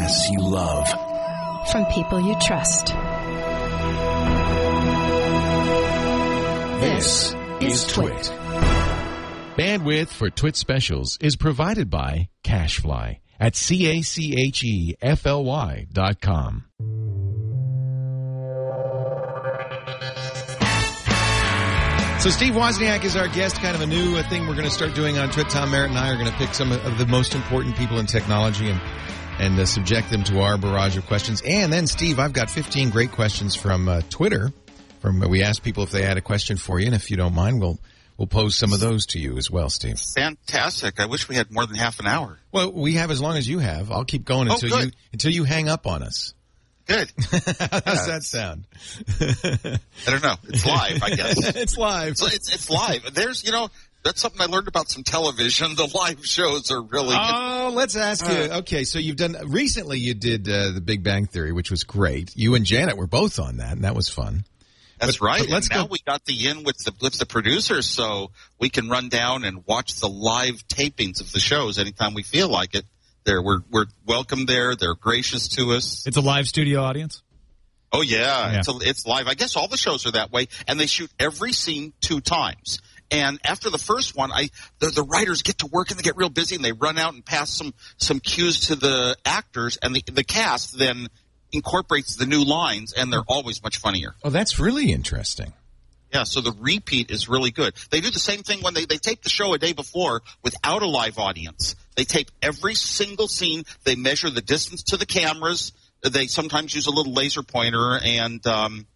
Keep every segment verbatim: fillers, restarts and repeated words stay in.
podcasts you love. From people you trust. This is Twit. Bandwidth for Twit specials is provided by CacheFly at C A C H E F L Y dot com. So Steve Wozniak is our guest, kind of a new uh, thing we're going to start doing on Twit. Tom Merritt and I are going to pick some of the most important people in technology and and uh, subject them to our barrage of questions. And then, Steve, I've got fifteen great questions from uh, Twitter. From uh, we asked people if they had a question for you, and if you don't mind, we'll we'll pose some of those to you as well, Steve. Fantastic. I wish we had more than half an hour. Well, we have as long as you have. I'll keep going until oh, you until you hang up on us. Good. How does that sound? I don't know. It's live, I guess. It's live. So it's, it's live. There's, you know, that's something I learned about some television. The live shows are really Oh, good. let's ask you. Okay, so you've done, recently you did uh, The Big Bang Theory, which was great. You and Janet were both on that, and that was fun. That's but, right. But let's and now go. we got the in with the, with the producers, so we can run down and watch the live tapings of the shows anytime we feel like it. There, we're we're welcome there. They're gracious to us. It's a live studio audience? Oh, yeah. yeah. It's, a, it's live. I guess all the shows are that way, and they shoot every scene two times. And after the first one, I the, the writers get to work, and they get real busy, and they run out and pass some, some cues to the actors, and the, the cast then incorporates the new lines, and they're always much funnier. Oh, that's really interesting. Yeah, so the repeat is really good. They do the same thing when they, they tape the show a day before without a live audience. They tape every single scene. They measure the distance to the cameras. They sometimes use a little laser pointer, and um,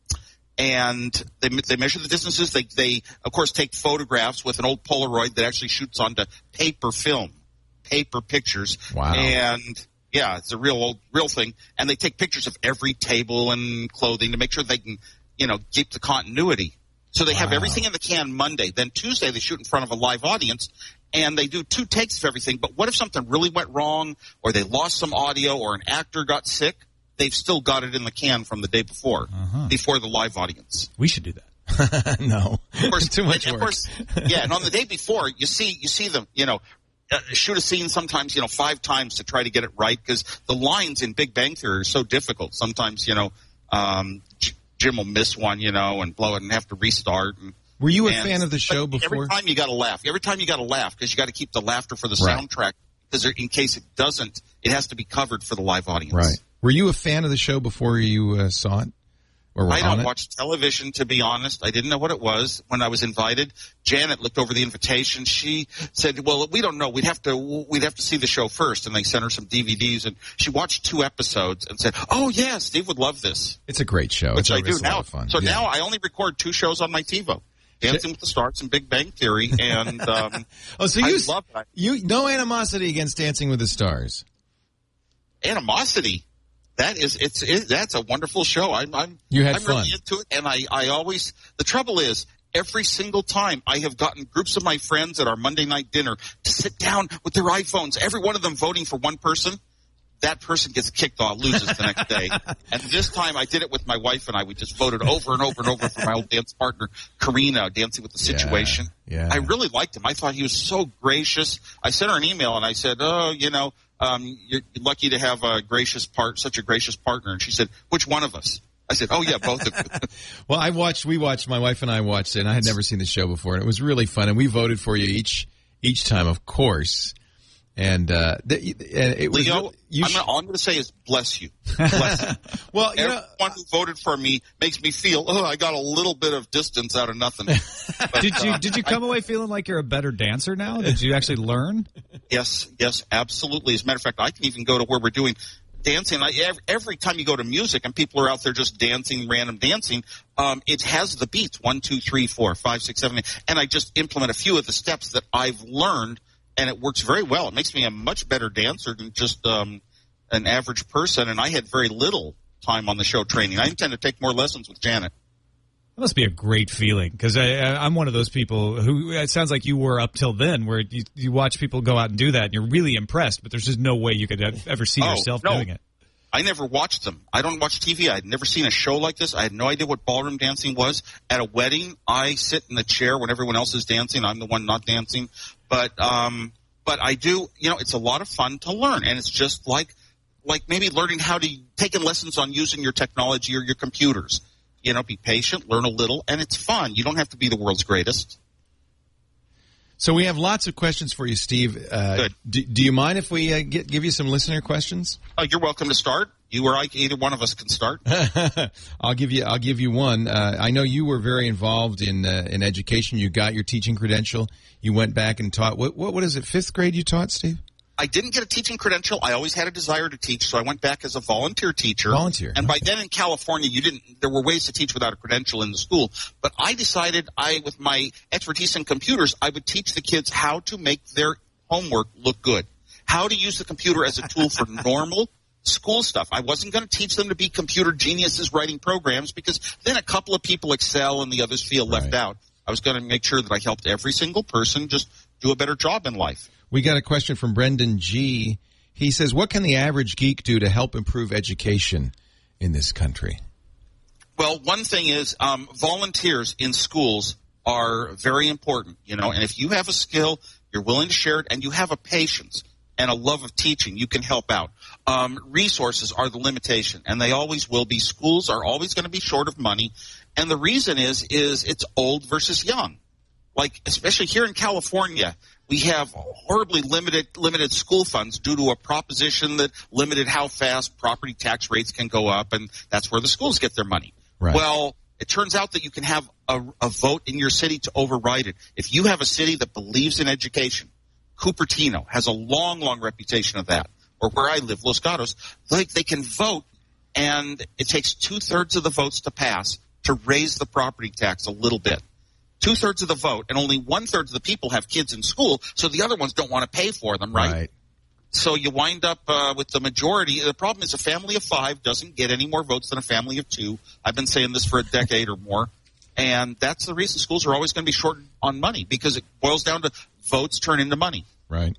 and they they measure the distances. They, they, of course, take photographs with an old Polaroid that actually shoots onto paper film, paper pictures. Wow. And, yeah, it's a real old, real thing. And they take pictures of every table and clothing to make sure they can, you know, keep the continuity. So they have Wow. everything in the can Monday. Then Tuesday they shoot in front of a live audience, and they do two takes of everything. But what if something really went wrong, or they lost some audio, or an actor got sick? They've still got it in the can from the day before, Uh-huh. before the live audience. We should do that. No. Of course, Too much and of work. course, yeah, and on the day before, you see you see them, you know, uh, shoot a scene sometimes, you know, five times to try to get it right, because the lines in Big Bang Theory are so difficult. Sometimes, you know, um, Jim will miss one, you know, and blow it and have to restart. And, Were you a and, fan of the show but before? Every time you got to laugh. Every time you got to laugh, because you got to keep the laughter for the Right. soundtrack, because in case it doesn't, it has to be covered for the live audience. Right. Were you a fan of the show before you uh, saw it? Or were I on don't it? watch television, to be honest. I didn't know what it was when I was invited. Janet looked over the invitation. She said, "Well, we don't know. We'd have to we'd have to see the show first." And they sent her some D V Ds, and she watched two episodes and said, "Oh yeah, Steve would love this." It's a great show. Which it's a, I do it's a lot now. of fun. So Yeah. now I only record two shows on my TiVo: Dancing with the Stars and Big Bang Theory. And um, Oh, so I you love it. you no animosity against Dancing with the Stars. Animosity. That is, it's it, that's a wonderful show. I'm, I'm, You had I'm fun. really into it, and I, I always. The trouble is, every single time I have gotten groups of my friends at our Monday night dinner to sit down with their iPhones, every one of them voting for one person. That person gets kicked off, loses the next day. And this time I did it with my wife and I. We just voted over and over and over for my old dance partner, Karina, Dancing with the Situation. Yeah, yeah. I really liked him. I thought he was so gracious. I sent her an email and I said, oh, you know, um, you're lucky to have a gracious part, such a gracious partner. And she said, which one of us? I said, oh, yeah, both of you. Well, I watched, we watched, my wife and I watched it, and I had never seen the show before, and it was really fun, and we voted for you each each time, of course. And, uh, the, and it was. Leo, really, you I'm sh- not, all I'm going to say is bless you. Bless you. well, you know, Everyone who voted for me makes me feel, oh, I got a little bit of distance out of nothing. But, Did you uh, did you come away feeling like you're a better dancer now? Did you actually learn? Yes, yes, absolutely. As a matter of fact, I can even go to where we're doing dancing. I, every, every time you go to music and people are out there just dancing, random dancing, um, it has the beats, one, two, three, four, five, six, seven, eight, and I just implement a few of the steps that I've learned, and it works very well. It makes me a much better dancer than just um, an average person, and I had very little time on the show training. I intend to take more lessons with Janet. That must be a great feeling, because I'm one of those people who, it sounds like you were up till then, where you, you watch people go out and do that, and you're really impressed, but there's just no way you could ever see Oh, yourself no. doing it. I never watched them. I don't watch T V. I had never seen a show like this. I had no idea what ballroom dancing was. At a wedding, I sit in the chair when everyone else is dancing. I'm the one not dancing. But um, but I do, you know, it's a lot of fun to learn. And it's just like like maybe learning how to taking lessons on using your technology or your computers. You know, be patient, learn a little, and it's fun. You don't have to be the world's greatest. So we have lots of questions for you, Steve. Uh, Good. Do, do you mind if we uh, get, give you some listener questions? Uh, you're welcome to start. You or I, either one of us can start. I'll give you. I'll give you one. Uh, I know you were very involved in uh, in education. You got your teaching credential. You went back and taught. What what, what is it? Fifth grade you taught, Steve? I didn't get a teaching credential. I always had a desire to teach, so I went back as a volunteer teacher. Volunteer. And by okay. then in California, you didn't. There were ways to teach without a credential in the school. But I decided, I, with my expertise in computers, I would teach the kids how to make their homework look good, how to use the computer as a tool for normal school stuff. I wasn't going to teach them to be computer geniuses writing programs, because then a couple of people excel and the others feel left Right. out. I was going to make sure that I helped every single person just do a better job in life. We got a question from Brendan G. He says, what can the average geek do to help improve education in this country? Well, one thing is um, volunteers in schools are very important, you know, and if you have a skill, you're willing to share it, and you have a patience and a love of teaching, you can help out. Um, resources are the limitation, and they always will be. Schools are always going to be short of money, and the reason is is it's old versus young. Like, especially here in California, we have horribly limited limited school funds due to a proposition that limited how fast property tax rates can go up, and that's where the schools get their money. Right. Well, it turns out that you can have a, a vote in your city to override it. If you have a city that believes in education, Cupertino has a long, long reputation of that, or where I live, Los Gatos, like they can vote, and it takes two-thirds of the votes to pass to raise the property tax a little bit. Two-thirds of the vote, and only one-third of the people have kids in school, so the other ones don't want to pay for them, right? Right. So you wind up uh, with the majority. The problem is a family of five doesn't get any more votes than a family of two. I've been saying this for a decade or more, and that's the reason schools are always going to be short on money, because it boils down to votes turn into money. Right.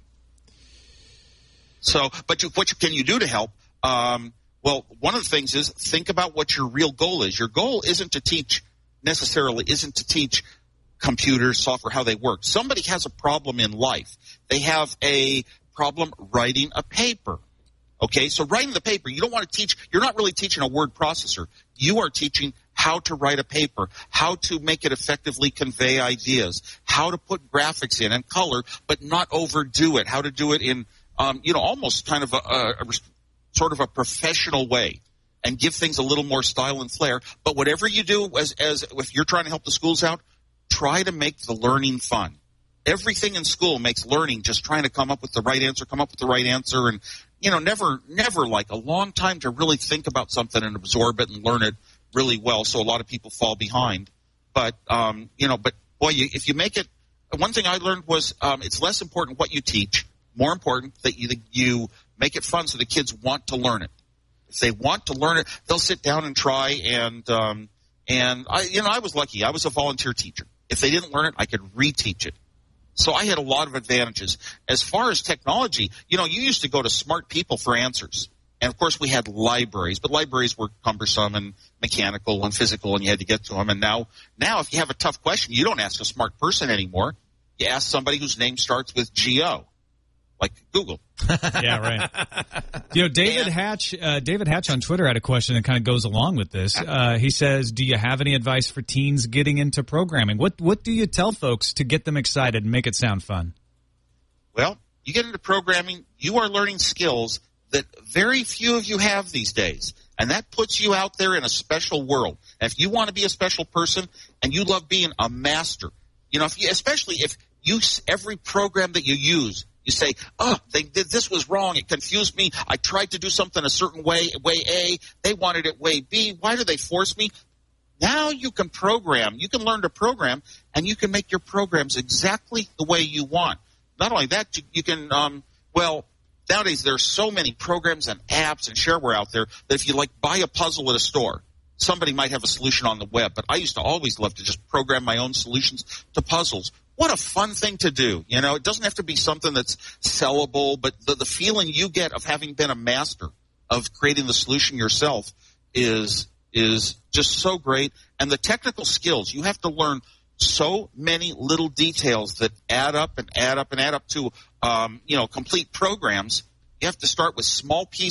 So, but you, what you, can you do to help? Um, well, one of the things is think about what your real goal is. Your goal isn't to teach necessarily, isn't to teach computers, software, how they work. Somebody has a problem in life. They have a problem writing a paper. Okay, so writing the paper, you don't want to teach, you're not really teaching a word processor. You are teaching how to write a paper, how to make it effectively convey ideas, how to put graphics in and color, but not overdo it, how to do it in, um, you know, almost kind of a, a, a sort of a professional way, and give things a little more style and flair. But whatever you do, as, as if you're trying to help the schools out, try to make the learning fun. Everything in school makes learning just trying to come up with the right answer, come up with the right answer, and, you know, never, never like a long time to really think about something and absorb it and learn it really well. So a lot of people fall behind. But, um, you know, but boy, you, if you make it, one thing I learned was um, it's less important what you teach, more important that you, you make it fun so the kids want to learn it. If they want to learn it, they'll sit down and try. And, um, and I, you know, I was lucky. I was a volunteer teacher. If they didn't learn it, I could reteach it. So I had a lot of advantages. As far as technology, you know, you used to go to smart people for answers. And, of course, we had libraries, but libraries were cumbersome and mechanical and physical, and you had to get to them. And now, now if you have a tough question, you don't ask a smart person anymore. You ask somebody whose name starts with G O, like Google. Yeah, right. You know, David And- Hatch, uh, David Hatch on Twitter had a question that kind of goes along with this. Uh, he says, "Do you have any advice for teens getting into programming? What What do you tell folks to get them excited and make it sound fun?" Well, you get into programming, you are learning skills that very few of you have these days. And that puts you out there in a special world. And if you want to be a special person and you love being a master, you know, if you, especially if you, every program that you use, you say, oh, they did, this was wrong. It confused me. I tried to do something a certain way, way A. They wanted it way B. Why do they force me? Now you can program. You can learn to program, and you can make your programs exactly the way you want. Not only that, you, you can, um, well, nowadays there are so many programs and apps and shareware out there that if you, like, buy a puzzle at a store, somebody might have a solution on the web. But I used to always love to just program my own solutions to puzzles. What a fun thing to do. You know, it doesn't have to be something that's sellable, but the, the feeling you get of having been a master of creating the solution yourself is is just so great. And the technical skills, you have to learn so many little details that add up and add up and add up to, um, you know, complete programs. You have to start with small pieces,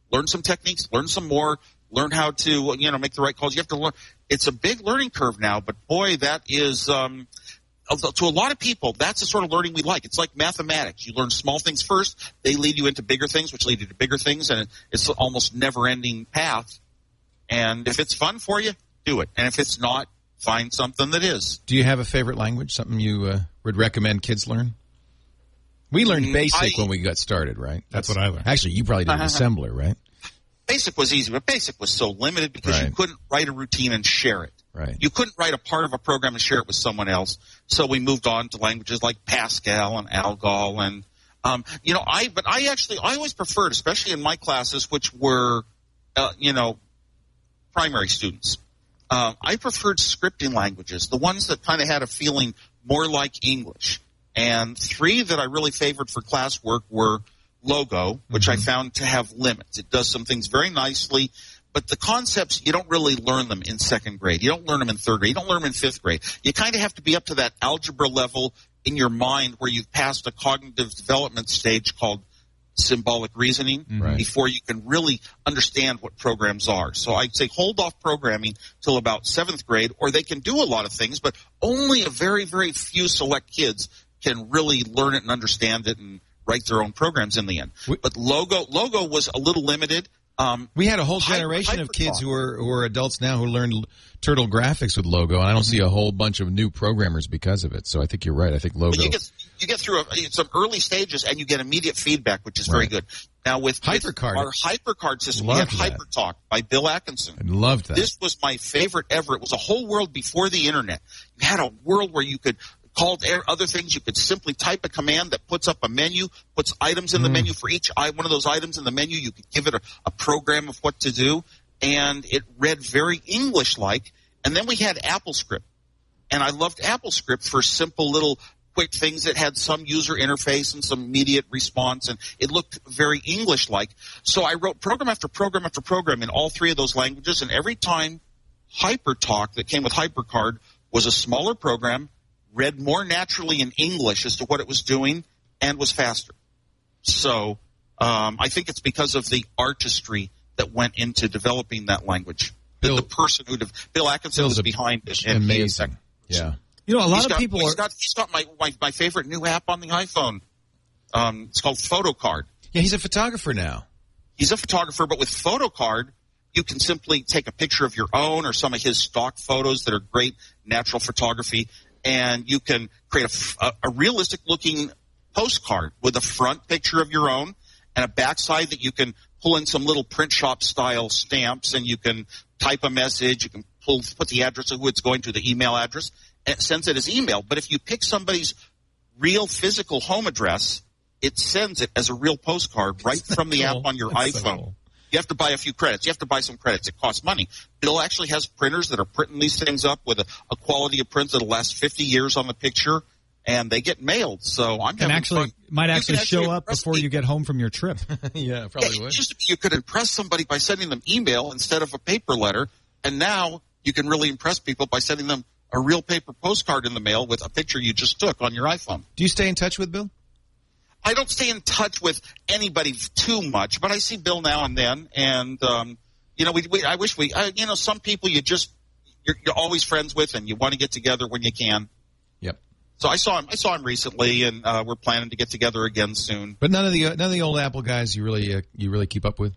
learn some techniques, learn some more, learn how to, you know, make the right calls. You have to learn. It's a big learning curve now, but boy, that is, um, to a lot of people, that's the sort of learning we like. It's like mathematics. You learn small things first. They lead you into bigger things, which lead you to bigger things, and it's almost never-ending path. And if it's fun for you, do it. And if it's not, find something that is. Do you have a favorite language, something you uh, would recommend kids learn? We learned BASIC I, when we got started, right? That's, That's what I learned. Actually, you probably did uh-huh. assembler, right? BASIC was easy, but BASIC was so limited because right. you couldn't write a routine and share it. Right. You couldn't write a part of a program and share it with someone else. So we moved on to languages like Pascal and Algol and um, you know I but I actually I always preferred, especially in my classes, which were uh, you know primary students. Uh, I preferred scripting languages, the ones that kind of had a feeling more like English. And three that I really favored for classwork were Logo, which mm-hmm. I found to have limits. It does some things very nicely, but the concepts, you don't really learn them in second grade. You don't learn them in third grade. You don't learn them in fifth grade. You kind of have to be up to that algebra level in your mind where you've passed a cognitive development stage called symbolic reasoning right. before you can really understand what programs are. So I'd say hold off programming till about seventh grade, or they can do a lot of things, but only a very, very few select kids can really learn it and understand it and write their own programs in the end. We, but Logo Logo was a little limited. Um, we had a whole generation of kids who are who are adults now who learned Turtle Graphics with Logo, and I don't see a whole bunch of new programmers because of it. So I think you're right. I think Logo. But you get you get through a, some early stages, and you get immediate feedback, which is right. very good. Now with, HyperCard, with our HyperCard system, we had HyperTalk by Bill Atkinson. I loved that. This was my favorite ever. It was a whole world before the internet. You had a world where you could call other things. You could simply type a command that puts up a menu, puts items in the mm. menu for each one of those items in the menu. You could give it a, a program of what to do, and it read very English-like. And then we had AppleScript, and I loved AppleScript for simple little quick things that had some user interface and some immediate response, and it looked very English-like. So I wrote program after program after program in all three of those languages, and every time HyperTalk that came with HyperCard was a smaller program, read more naturally in English as to what it was doing, and was faster. So um, I think it's because of the artistry that went into developing that language. Bill, the person who Bill Atkinson Bill's was behind it. And amazing. Yeah. You know, a lot he's of got, people he's are. Got, he's got my, my my favorite new app on the iPhone. Um, it's called PhotoCard. Yeah, he's a photographer now. He's a photographer, but with PhotoCard, you can simply take a picture of your own or some of his stock photos that are great natural photography, and you can create a, a realistic-looking postcard with a front picture of your own and a backside that you can pull in some little print shop-style stamps, and you can type a message. You can pull, put the address of who it's going to, the email address, and it sends it as email. But if you pick somebody's real physical home address, it sends it as a real postcard right from the cool. app on your That's iPhone. So cool. You have to buy a few credits. You have to buy some credits. It costs money. Bill actually has printers that are printing these things up with a, a quality of print that'll last fifty years on the picture, and they get mailed. So I'm and actually fun. might actually, actually show up before people. You get home from your trip. yeah, probably yeah, would. It used to be you could impress somebody by sending them email instead of a paper letter, and now you can really impress people by sending them a real paper postcard in the mail with a picture you just took on your iPhone. Do you stay in touch with Bill? I don't stay in touch with anybody too much, but I see Bill now and then, and um, you know, we, we I wish we, I, you know, some people you just you're, you're always friends with, and you want to get together when you can. Yep. So I saw him. I saw him recently, and uh, we're planning to get together again soon. But none of the none of the old Apple guys you really uh, you really keep up with.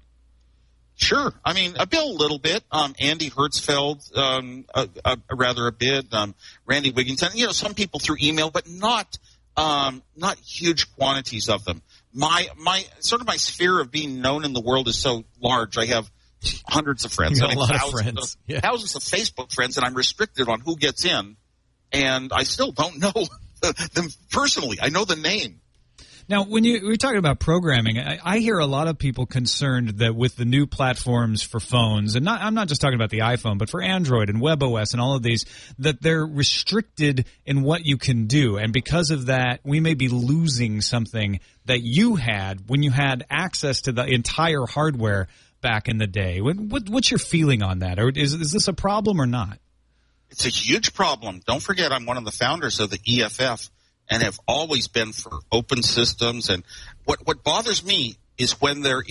Sure. I mean, a Bill a little bit. Um, Andy Hertzfeld, um, a, a, a rather a bit. Um, Randy Wigginton. You know, some people through email, but not. Um, not huge quantities of them. My my sort of my sphere of being known in the world is so large. I have hundreds of friends, I mean, a lot thousands of friends, of, yeah. thousands of Facebook friends, and I'm restricted on who gets in. And I still don't know them personally. I know the name. Now, when you we're talking about programming, I, I hear a lot of people concerned that with the new platforms for phones, and not, I'm not just talking about the iPhone, but for Android and WebOS and all of these, that they're restricted in what you can do. And because of that, we may be losing something that you had when you had access to the entire hardware back in the day. What, what, what's your feeling on that? Or is, is this a problem or not? It's a huge problem. Don't forget, I'm one of the founders of the E F F. And have always been for open systems. And what, what bothers me is when there is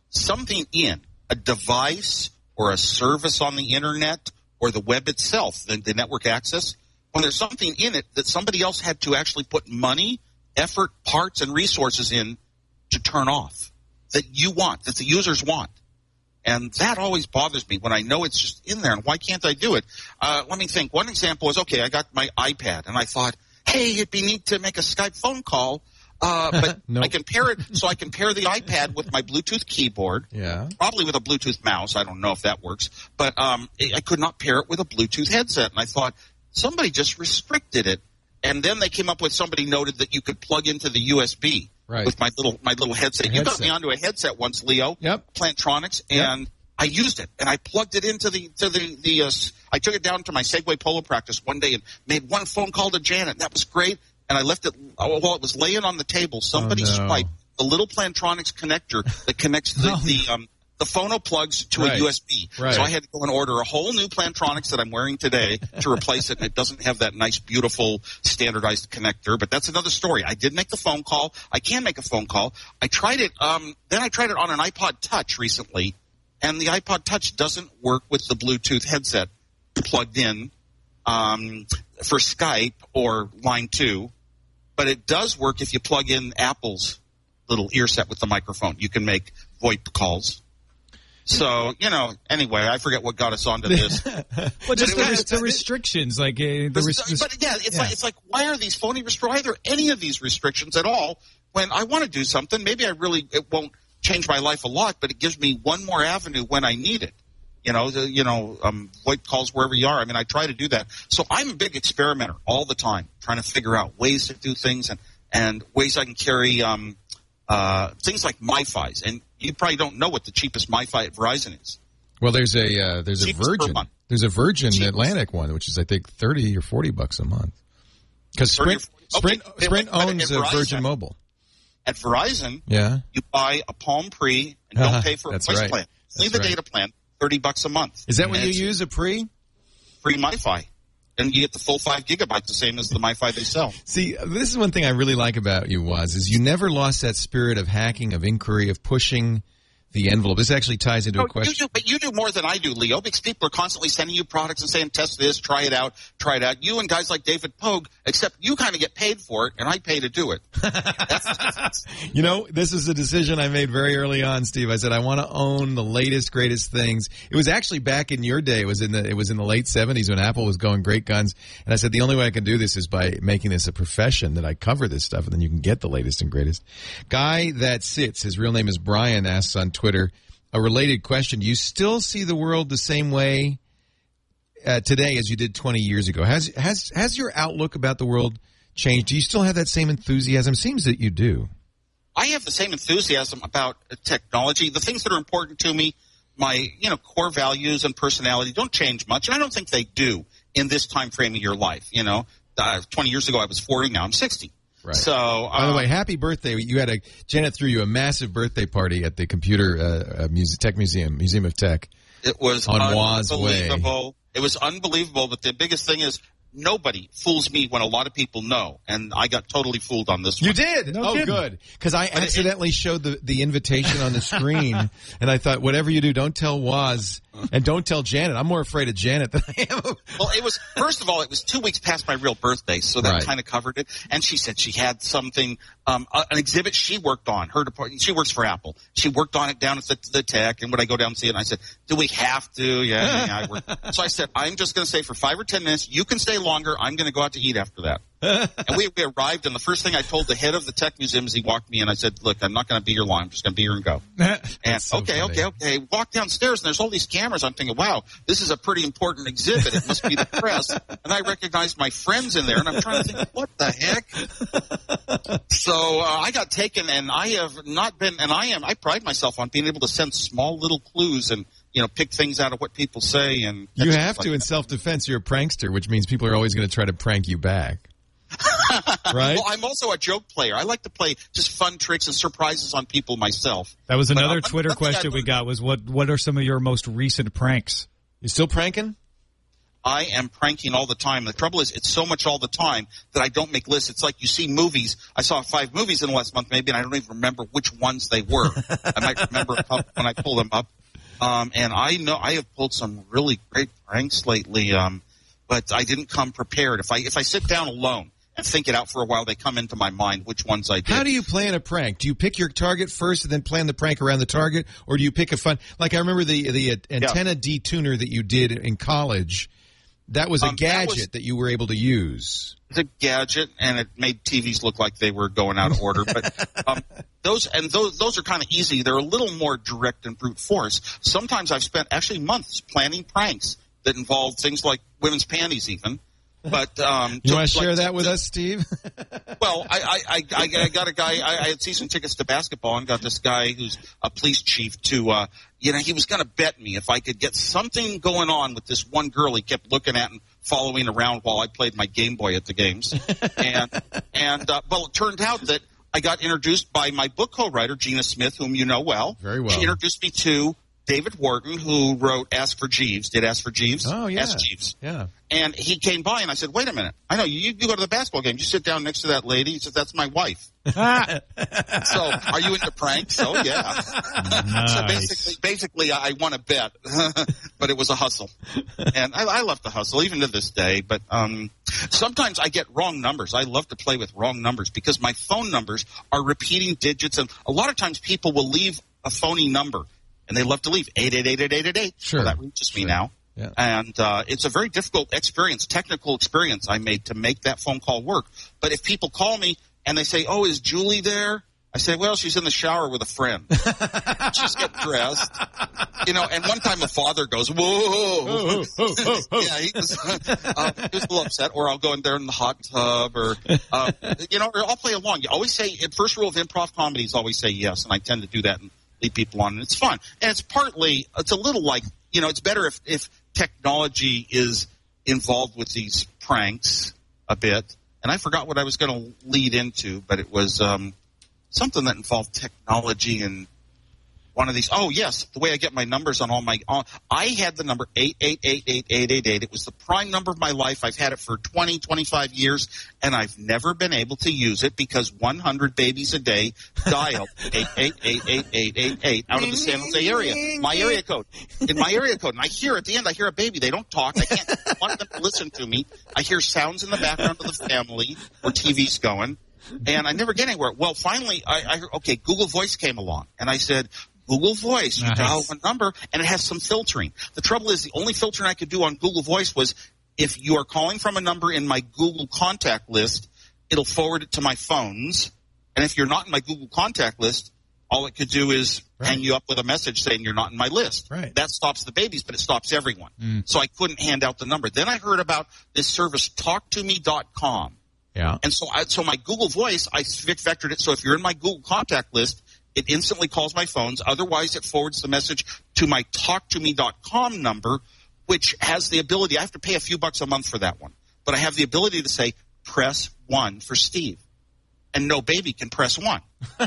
something in a device or a service on the internet or the web itself, the, the network access, when there's something in it that somebody else had to actually put money, effort, parts, and resources in to turn off, that you want, that the users want. And that always bothers me when I know it's just in there, and why can't I do it? Uh, let me think. One example was, okay, I got my iPad, and I thought, hey, it'd be neat to make a Skype phone call, uh, but nope. I can pair it, so I can pair the iPad with my Bluetooth keyboard, yeah, probably with a Bluetooth mouse. I don't know if that works, but um, I could not pair it with a Bluetooth headset. And I thought, somebody just restricted it. And then they came up with, somebody noted that you could plug into the U S B right. with my little my little headset. A you headset. got me onto a headset once, Leo. Yep. Plantronics, and yep. I used it, and I plugged it into the to the the. Uh, I took it down to my Segway polo practice one day and made one phone call to Janet. That was great, and I left it while it was laying on the table. Somebody oh, no. swiped the little Plantronics connector that connects the, oh. the um the phono plugs to right. a U S B. Right. So I had to go and order a whole new Plantronics that I'm wearing today to replace it, and it doesn't have that nice, beautiful, standardized connector. But that's another story. I did make the phone call. I can make a phone call. I tried it. Um, then I tried it on an iPod Touch recently, and the iPod Touch doesn't work with the Bluetooth headset plugged in um, for Skype or Line two. But it does work if you plug in Apple's little ear set with the microphone. You can make VoIP calls. So, you know, anyway, I forget what got us onto this. Well, just the, was, res- the restrictions, like uh, the res- but yeah, it's yeah. like it's like why are these phony restrictions? Why are there any of these restrictions at all? When I want to do something, maybe I really it won't change my life a lot, but it gives me one more avenue when I need it. You know, the, you know, um, VoIP calls wherever you are. I mean, I try to do that. So I'm a big experimenter all the time, trying to figure out ways to do things and and ways I can carry um, uh, things like MiFis. And you probably don't know what the cheapest MiFi at Verizon is. Well, there's a uh, there's Cheapest a per Virgin month. there's a Virgin Cheapest. Atlantic one, which is I think thirty or forty bucks a month. Because Sprint Sprint Okay, Sprint but at owns uh, Verizon- Virgin Mobile. At Verizon, Yeah, you buy a Palm Pre and don't pay for a That's voice right. plan. That's Leave the right. data plan, thirty bucks a month. Is that what And you it's use, a pre? Free MiFi. And you get the full five gigabytes, the same as the MiFi they sell. See, this is one thing I really like about you, Woz, is you never lost that spirit of hacking, of inquiry, of pushing the envelope. This actually ties into No, a question. You do, but you do more than I do, Leo, because people are constantly sending you products and saying, test this, try it out, try it out. You and guys like David Pogue, except you kind of get paid for it, and I pay to do it. That's the difference. You know, this is a decision I made very early on, Steve. I said I want to own the latest, greatest things. It was actually back in your day. It was in the it was in the late seventies when Apple was going great guns. And I said the only way I can do this is by making this a profession, that I cover this stuff, and then you can get the latest and greatest. Guy That Sits, his real name is Brian, asks on Twitter a related question. Do you still see the world the same way uh, today as you did twenty years ago? Has has has your outlook about the world changed? Do you still have that same enthusiasm? Seems that you do. I have the same enthusiasm about technology. The things that are important to me, my you know core values and personality, don't change much, and I don't think they do in this time frame of your life. You know, uh, twenty years ago I was forty, now I'm sixty. Right. So, uh, by the way, happy birthday! You had a Janet threw you a massive birthday party at the Computer uh, uh, Muse- Tech Museum, Museum of Tech. It was on Woz Way. unbelievable. It was unbelievable. But the biggest thing is, nobody fools me when a lot of people know, and I got totally fooled on this one. You did? No oh, kidding. good. Because I But it- accidentally showed the, the invitation on the screen, and I thought, whatever you do, don't tell Woz, and don't tell Janet. I'm more afraid of Janet than I am. Well, it was, first of all, it was two weeks past my real birthday, so that Right. kind of covered it. And she said she had something, um, uh, an exhibit she worked on. Her department, she works for Apple. She worked on it down at the, the tech, and would I go down and see it? And I said, do we have to? Yeah, yeah, I work. So I said, I'm just going to stay for five or ten minutes. You can stay longer. I'm going to go out to eat after that. And we, we arrived, and the first thing I told the head of the tech museum as he walked me in, I said, look, I'm not going to be here long. I'm just going to be here and go. And so okay, funny. okay, okay. Walk downstairs, and there's all these cameras. I'm thinking, wow, this is a pretty important exhibit. It must be the press. And I recognized my friends in there, and I'm trying to think, what the heck? So uh, I got taken, and I have not been, and I am, I pride myself on being able to send small little clues and, you know, pick things out of what people say. And You things have like to, in that. self-defense, you're a prankster, which means people are always going to try to prank you back. Right? Well, I'm also a joke player. I like to play just fun tricks and surprises on people myself. That was But, another uh, Twitter one thing I question we learned- got was what what are some of your most recent pranks? You still pranking? I am pranking all the time. The trouble is, it's so much all the time that I don't make lists. It's like you see movies. I saw five movies in the last month, maybe, and I don't even remember which ones they were. I might remember a couple when I pull them up. Um, and I know I have pulled some really great pranks lately, um, but I didn't come prepared. If I if I sit down alone and think it out for a while, they come into my mind which ones I did. How do you plan a prank? Do you pick your target first and then plan the prank around the target, or do you pick a fun? Like I remember the the antenna yeah. detuner that you did in college. That was a um, gadget that, was, that you were able to use. It's a gadget, and it made T Vs look like they were going out of order. But um, those and those those are kind of easy. They're a little more direct and brute force. Sometimes I've spent actually months planning pranks that involve things like women's panties, even. But um, you want to share like, that with us, Steve? Well, I, I, I, I got a guy. I, I had season tickets to basketball, and got this guy who's a police chief to. Uh, you know, he was going to bet me if I could get something going on with this one girl he kept looking at and following around while I played my Game Boy at the games. and and uh, well, it turned out that I got introduced by my book co-writer Gina Smith, whom you know well. Very well. She introduced me to David Wharton, who wrote Ask for Jeeves. Did Ask for Jeeves? Oh, yeah. Ask Jeeves. Yeah. And he came by, and I said, wait a minute. I know, you, you go to the basketball game. You sit down next to that lady. He said, that's my wife. So, are you into pranks? Oh, yeah. Nice. So basically, basically, I won a bet, but it was a hustle. And I, I love the hustle, even to this day. But um, sometimes I get wrong numbers. I love to play with wrong numbers because my phone numbers are repeating digits. And a lot of times people will leave a phony number. And they love to leave eight eight eight eight eight eight eight. Sure. Well, that reaches sure. me now. Yeah. And uh, it's a very difficult experience, technical experience I made to make that phone call work. But if people call me and they say, oh, is Julie there? I say, well, she's in the shower with a friend. She's getting dressed. You know, and one time a father goes, whoa. Oh, oh, oh, oh. Yeah, he was, uh, he was a little upset. Or I'll go in there in the hot tub. Or, uh, you know, or I'll play along. You always say, first rule of improv comedy is always say yes. And I tend to do that and lead people on, and it's fun. And it's partly, it's a little like, you know, it's better if, if technology is involved with these pranks a bit. And I forgot what I was going to lead into, but it was um, something that involved technology and one of these. Oh, yes, the way I get my numbers on all my uh, – I had the number eight eight eight eight eight eight eight. It was the prime number of my life. I've had it for twenty, twenty-five years, and I've never been able to use it because one hundred babies a day dial eight eight eight eight eight eight eight out of the San Jose area. My area code. In my area code. And I hear at the end, I hear a baby. They don't talk. I can't want them to listen to me. I hear sounds in the background of the family where T V's going, and I never get anywhere. Well, finally, I, I heard, okay, Google Voice came along, and I said – Google Voice, you nice. dial a number, and it has some filtering. The trouble is the only filtering I could do on Google Voice was if you are calling from a number in my Google contact list, it'll forward it to my phones. And if you're not in my Google contact list, all it could do is right. hang you up with a message saying you're not in my list. Right. That stops the babies, but it stops everyone. Mm. So I couldn't hand out the number. Then I heard about this service, talk to me dot com. Yeah. And so I, so my Google Voice, I vectored it. So if you're in my Google contact list, it instantly calls my phones. Otherwise, it forwards the message to my talk to me dot com number, which has the ability – I have to pay a few bucks a month for that one. But I have the ability to say, press one for Steve. And no baby can press one.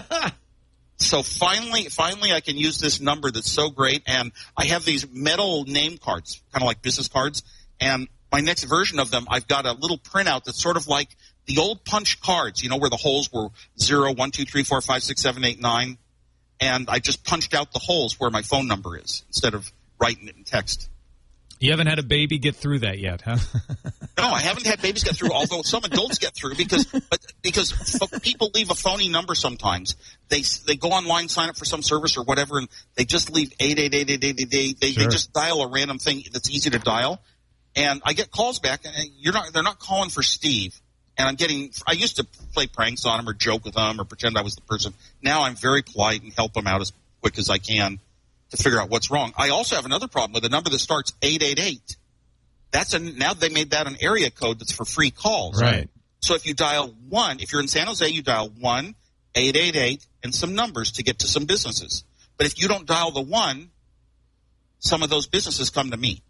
So finally, finally I can use this number that's so great. And I have these metal name cards, kind of like business cards. And my next version of them, I've got a little printout that's sort of like the old punch cards, you know, where the holes were zero, one, two, three, four, five, six, seven, eight, nine. And I just punched out the holes where my phone number is instead of writing it in text. You haven't had a baby get through that yet, huh? No, I haven't had babies get through, although some adults get through because but because people leave a phony number sometimes. They they go online, sign up for some service or whatever, and they just leave eight eight eight eight eight eight eight. They, sure. they just dial a random thing that's easy to dial. And I get calls back, and you're not they're not calling for Steve. And I'm getting – I used to play pranks on them or joke with them or pretend I was the person. Now I'm very polite and help them out as quick as I can to figure out what's wrong. I also have another problem with a number that starts eight eight eight. That's a, now they made that an area code that's for free calls. Right. So if you dial one, if you're in San Jose, you dial one, eight eight eight, and some numbers to get to some businesses. But if you don't dial the one, some of those businesses come to me.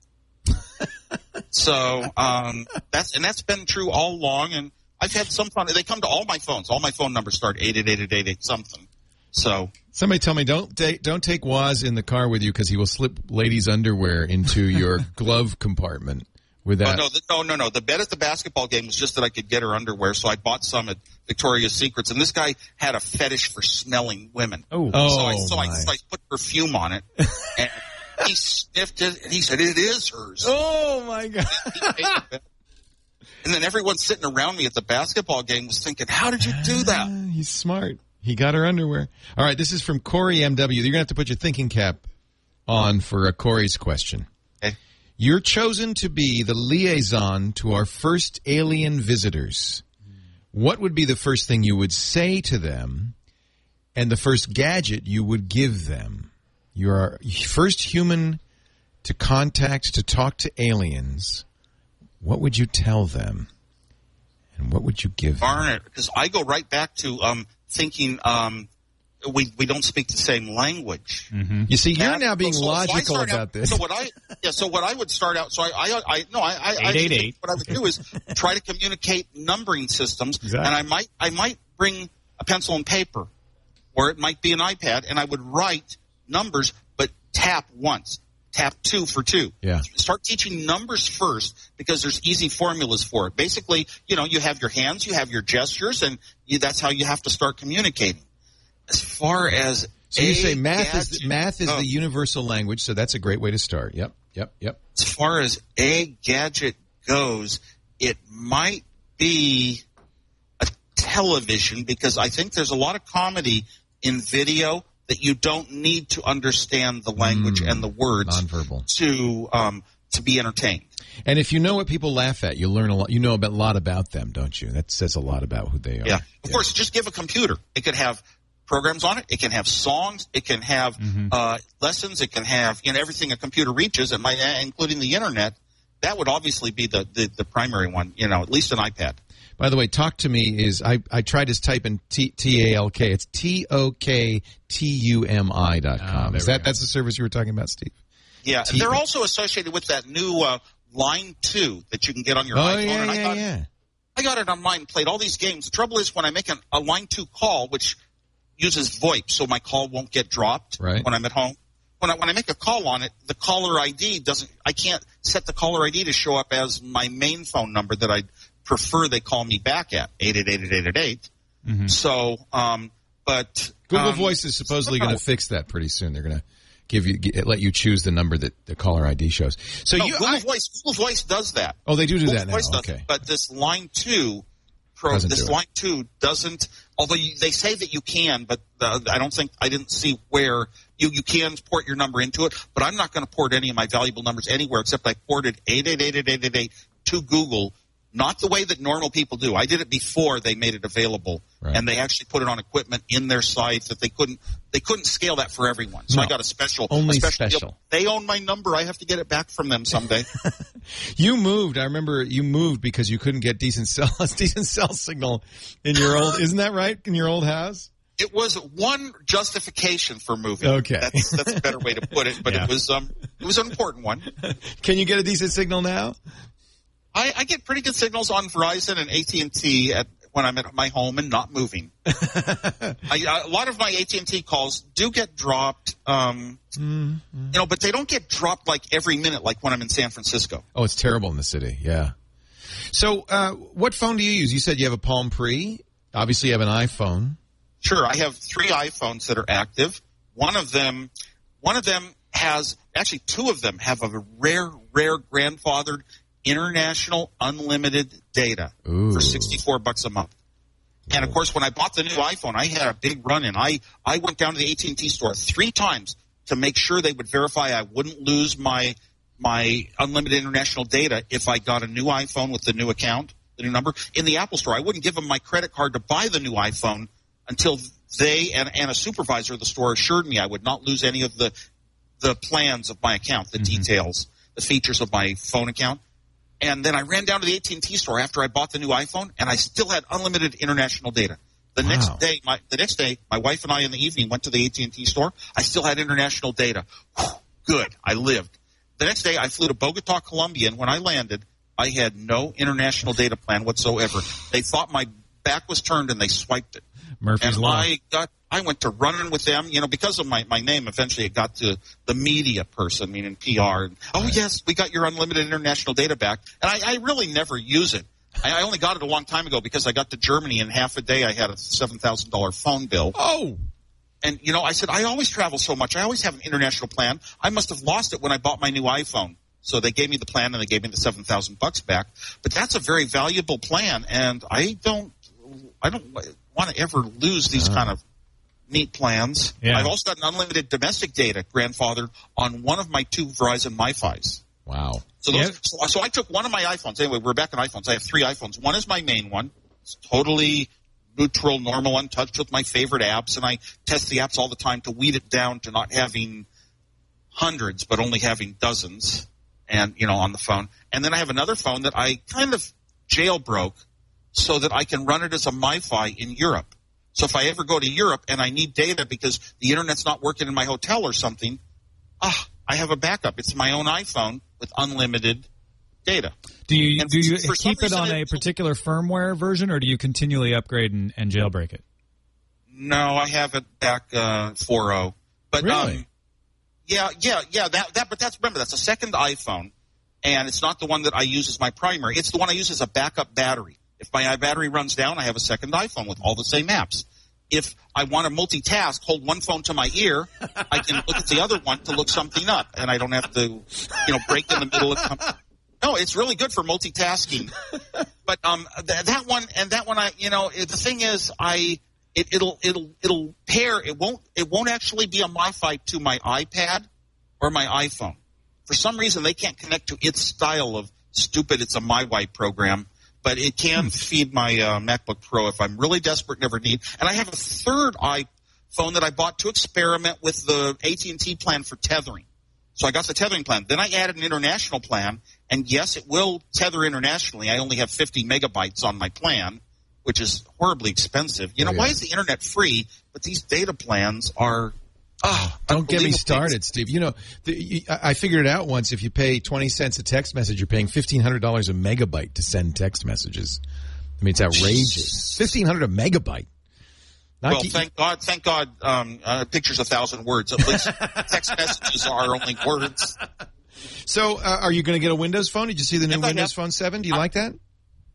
So um, that's and that's been true all along, and I've had some fun. They come to all my phones. All my phone numbers start eight eight eight eight eight eight something. So somebody tell me don't take don't take Woz in the car with you because he will slip ladies' underwear into your glove compartment with that? Oh, no, the, no, no, no. The bet at the basketball game was just that I could get her underwear, so I bought some at Victoria's Secrets. And this guy had a fetish for smelling women. Oh, oh so I, so I, my. so I put perfume on it, and he sniffed it, and he said, "It is hers." Oh my God! And then everyone sitting around me at the basketball game was thinking, "How did you do that?" Ah, he's smart. He got her underwear. All right, this is from Corey M W. You're gonna have to put your thinking cap on for uh, Corey's question. Okay. You're chosen to be the liaison to our first alien visitors. What would be the first thing you would say to them, and the first gadget you would give them? You're our first human to contact, to talk to aliens. What would you tell them? And what would you give them? Darn it, because I go right back to um, thinking um, we we don't speak the same language. Mm-hmm. You see, you're And now being so- so I logical start about out- this. So what I yeah, so what I would start out. So I I, I no I I, I eight eight eight. what I would do is try to communicate numbering systems, Exactly. and I might I might bring a pencil and paper, or it might be an iPad, and I would write numbers, but tap once. Tap two for two. Yeah. Start teaching numbers first because there's easy formulas for it. Basically, you know, you have your hands, you have your gestures, and you, that's how you have to start communicating. As far as So you a say math is gadget- math is oh, the universal language, so that's a great way to start. Yep, yep, yep. as far as a gadget goes, it might be a television because I think there's a lot of comedy in video that you don't need to understand the language Mm, and the words nonverbal. to um, to be entertained. And if you know what people laugh at, you learn a lot. You know about, a lot about them, don't you? That says a lot about who they are. Yeah, of course. Just give a computer. It could have programs on it. It can have songs. It can have Mm-hmm. uh, lessons. It can have you know everything a computer reaches, and my, including the internet. That would obviously be the, the, the primary one. You know, at least an iPad. By the way, Talk to Me is, I, I tried to type in T, T A L K. It's T O K T U M I dot Oh, com. there is we that, go. that's the service you were talking about, Steve? Yeah, T- they're also associated with that new uh, Line two that you can get on your Oh, iPhone. yeah, and I yeah, got, yeah. I got it on mine and played all these games. The trouble is when I make an, a Line two call, which uses VoIP, so my call won't get dropped Right. when I'm at home. When I, when I make a call on it, the caller I D doesn't. I can't set the caller I D to show up as my main phone number that I prefer they call me back at eight eight eight eight eight eight eight. Mm-hmm. So, um, but Google um, Voice is supposedly going to fix that pretty soon. They're going to give you get, let you choose the number that the caller I D shows. So no, you, Google I- Voice, Google Voice does that. oh, they do do Google that now. Voice does, Okay. but this Line two, pro, Doesn't this do it. Line two doesn't. Although you, they say that you can, but uh, I don't think I didn't see where you you can port your number into it. But I'm not going to port any of my valuable numbers anywhere except I ported eight eight eight eight eight eight eight to Google. Not the way that normal people do. I did it before they made it available, Right. and they actually put it on equipment in their sites that they couldn't they couldn't scale that for everyone. So No. I got a special, Only a special. special. deal. They own my number. I have to get it back from them someday. You moved. I remember you moved because you couldn't get decent cell decent cell signal in your old. Isn't that right? In your old house? It was one justification for moving. Okay. that's, that's a better way to put it. But Yeah. it was um, it was an important one. Can you get a decent signal now? I, I get pretty good signals on Verizon and A T and T at when I'm at my home and not moving. I, a lot of my A T and T calls do get dropped, um, Mm-hmm. you know, but they don't get dropped like every minute, like when I'm in San Francisco. Oh, it's terrible in the city. Yeah. So, uh, what phone do you use? You said you have a Palm Pre. Obviously, you have an iPhone. Sure, I have three iPhones that are active. One of them, one of them has actually two of them have a rare, rare grandfathered international unlimited data Ooh. for sixty-four bucks a month. And of course, when I bought the new iPhone, I had a big run-in. I I went down to the A T and T store three times to make sure they would verify I wouldn't lose my my unlimited international data if I got a new iPhone with the new account, the new number. In the Apple store, I wouldn't give them my credit card to buy the new iPhone until they and, and a supervisor of the store assured me I would not lose any of the the plans of my account, the Mm-hmm. details, the features of my phone account. And then I ran down to the A T and T store after I bought the new iPhone, and I still had unlimited international data. The Wow. next day, my the next day, my wife and I in the evening went to the A T and T store. I still had international data. Whew, good, I lived. The next day, I flew to Bogota, Colombia, and when I landed, I had no international data plan whatsoever. They thought my back was turned, and they swiped it. Murphy's And Law. I got I went to running with them, you know, because of my, my name. Eventually it got to the media person, meaning P R. And, oh, yes, we got your unlimited international data back. And I, I really never use it. I, I only got it a long time ago because I got to Germany in half a day. I had a seven thousand dollars phone bill. Oh. And, you know, I said, I always travel so much. I always have an international plan. I must have lost it when I bought my new iPhone. So they gave me the plan and they gave me the seven thousand bucks back. But that's a very valuable plan. And I don't, I don't want to ever lose these uh-huh. kind of neat plans. Yeah. I've also got an unlimited domestic data grandfathered on one of my two Verizon MiFis. Wow. So, those, yep. so, so I took one of my iPhones. Anyway, we're back on iPhones. I have three iPhones. One is my main one. It's totally neutral, normal, untouched with my favorite apps, and I test the apps all the time to weed it down to not having hundreds, but only having dozens, and you know, on the phone. And then I have another phone that I kind of jailbroke so that I can run it as a MiFi in Europe. So if I ever go to Europe and I need data because the internet's not working in my hotel or something, ah, I have a backup. It's my own iPhone with unlimited data. Do you and do you for keep it on a particular firmware version, or do you continually upgrade and, and jailbreak it? No, I have it back uh, four point oh. But really? Um, yeah, yeah, yeah. That that. But that's remember that's a second iPhone, and it's not the one that I use as my primary. It's the one I use as a backup battery. If my battery runs down, I have a second iPhone with all the same apps. If I want to multitask, hold one phone to my ear, I can look at the other one to look something up, and I don't have to, you know, break in the middle of something. No, it's really good for multitasking. But um, th- that one and that one, I, you know, it, the thing is, I it, it'll it'll it'll pair. It won't it won't actually be a MiFi to my iPad or my iPhone. For some reason, they can't connect to its style of stupid. It's a MyWi program. But it can feed my uh, MacBook Pro if I'm really desperate and ever need. And I have a third iPhone that I bought to experiment with the A T and T plan for tethering. So I got the tethering plan. Then I added an international plan. And, yes, it will tether internationally. I only have fifty megabytes on my plan, which is horribly expensive. You know, oh, yeah. Why is the Internet free, but these data plans are oh, don't get me started, Steve. You know, the, you, I figured it out once. If you pay twenty cents a text message, you're paying fifteen hundred dollars a megabyte to send text messages. I mean, it's outrageous. fifteen hundred dollars a megabyte. Not well, thank God, thank God, um, uh, picture's a thousand words. At least text messages are only words. So, uh, are you going to get a Windows phone? Did you see the new if Windows have, Phone seven? Do you I, like that?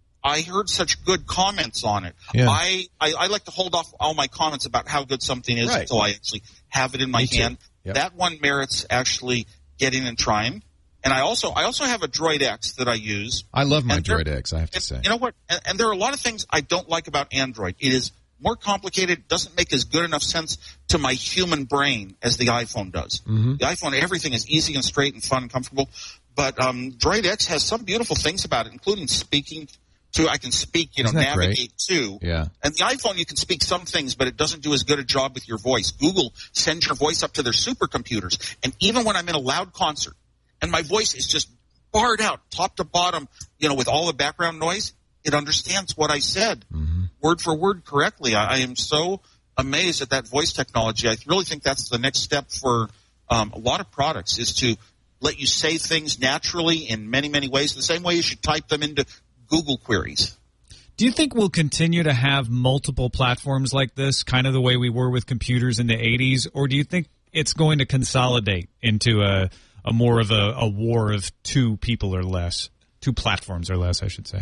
I heard such good comments on it. Yeah. I, I, I like to hold off all my comments about how good something is right. until I actually have it in my Me too. hand. Yep. That one merits actually getting and trying. And I also I also have a Droid X that I use. I love my and Droid X, I have to and, say. You know what? And, and there are a lot of things I don't like about Android. It is more complicated, doesn't make as good enough sense to my human brain as the iPhone does. Mm-hmm. The iPhone, everything is easy and straight and fun and comfortable. But um, Droid X has some beautiful things about it, including speaking to, I can speak, you know, navigate to. Yeah. And the iPhone, you can speak some things, but it doesn't do as good a job with your voice. Google sends your voice up to their supercomputers. And even when I'm in a loud concert and my voice is just barred out, top to bottom, you know, with all the background noise, it understands what I said, mm-hmm. word for word correctly. I, I am so amazed at that voice technology. I really think that's the next step for um, a lot of products, is to let you say things naturally in many, many ways, the same way you should type them into Google queries. Do you think we'll continue to have multiple platforms like this, kind of the way we were with computers in the eighties, or do you think it's going to consolidate into a, a more of a, a war of two people or less, two platforms or less, I should say?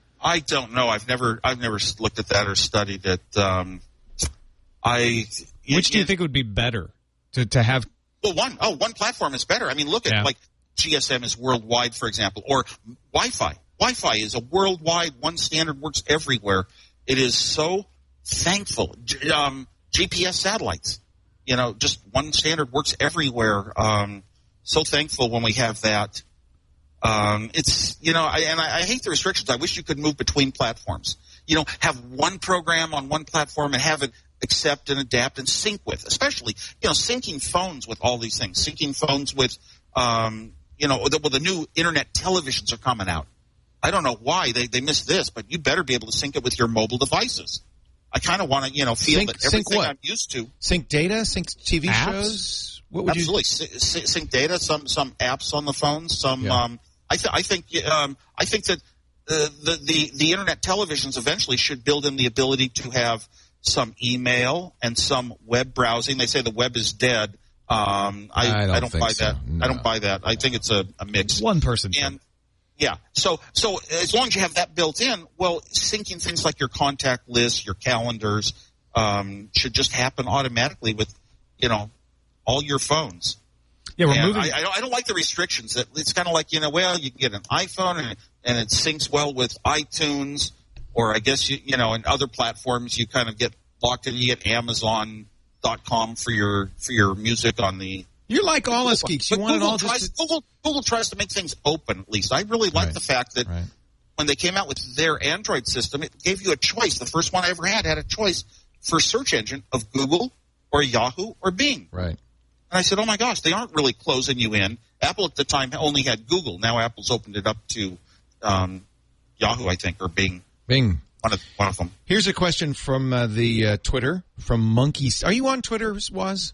I don't know. I've never, I've never looked at that or studied it. Um, I. Which do you think would be better to to have? Well, one oh one platform is better. I mean, look at yeah. like G S M is worldwide, for example, or Wi-Fi. Wi-Fi is a worldwide, one standard, works everywhere. It is so thankful. Um, G P S satellites, you know, just one standard works everywhere. Um, so thankful when we have that. Um, it's, you know, I, and I, I hate the restrictions. I wish you could move between platforms. You know, have one program on one platform and have it accept and adapt and sync with, especially, you know, syncing phones with all these things, syncing phones with, um, you know, the, well, the new internet televisions are coming out. I don't know why they, they missed this, but you better be able to sync it with your mobile devices. I kind of want to, you know, feel sync, that everything sync what? I'm used to. Sync data, sync T V apps? shows. What would Absolutely, you... sync, sync data. Some some apps on the phone. Some. Yeah. Um, I, th- I think. Um, I think that uh, the the the internet televisions eventually should build in the ability to have some email, and some web browsing. They say the web is dead. Um, I, I don't, I don't think buy so. that. No. I don't buy that. I think it's a, a mix. One person. And yeah, so so as long as you have that built in, well, syncing things like your contact list, your calendars, um, should just happen automatically with, you know, all your phones. Yeah, we're and moving. I, I, don't, I don't like the restrictions. It's kind of like, you know, well, you can get an iPhone and, and it syncs well with iTunes, or I guess, you, you know, in other platforms you kind of get locked in. You get Amazon dot com for your for your music on the. You're like all us geeks. You but want Google it all tries, just to... Google, Google tries to make things open, at least. I really like Right. the fact that Right. when they came out with their Android system, it gave you a choice. The first one I ever had had a choice for search engine of Google or Yahoo or Bing. Right. And I said, oh, my gosh, they aren't really closing you in. Apple at the time only had Google. Now Apple's opened it up to um, Yahoo, I think, or Bing. Bing. One of, one of them. Here's a question from uh, the uh, Twitter, from Monkey. Are you on Twitter, Woz?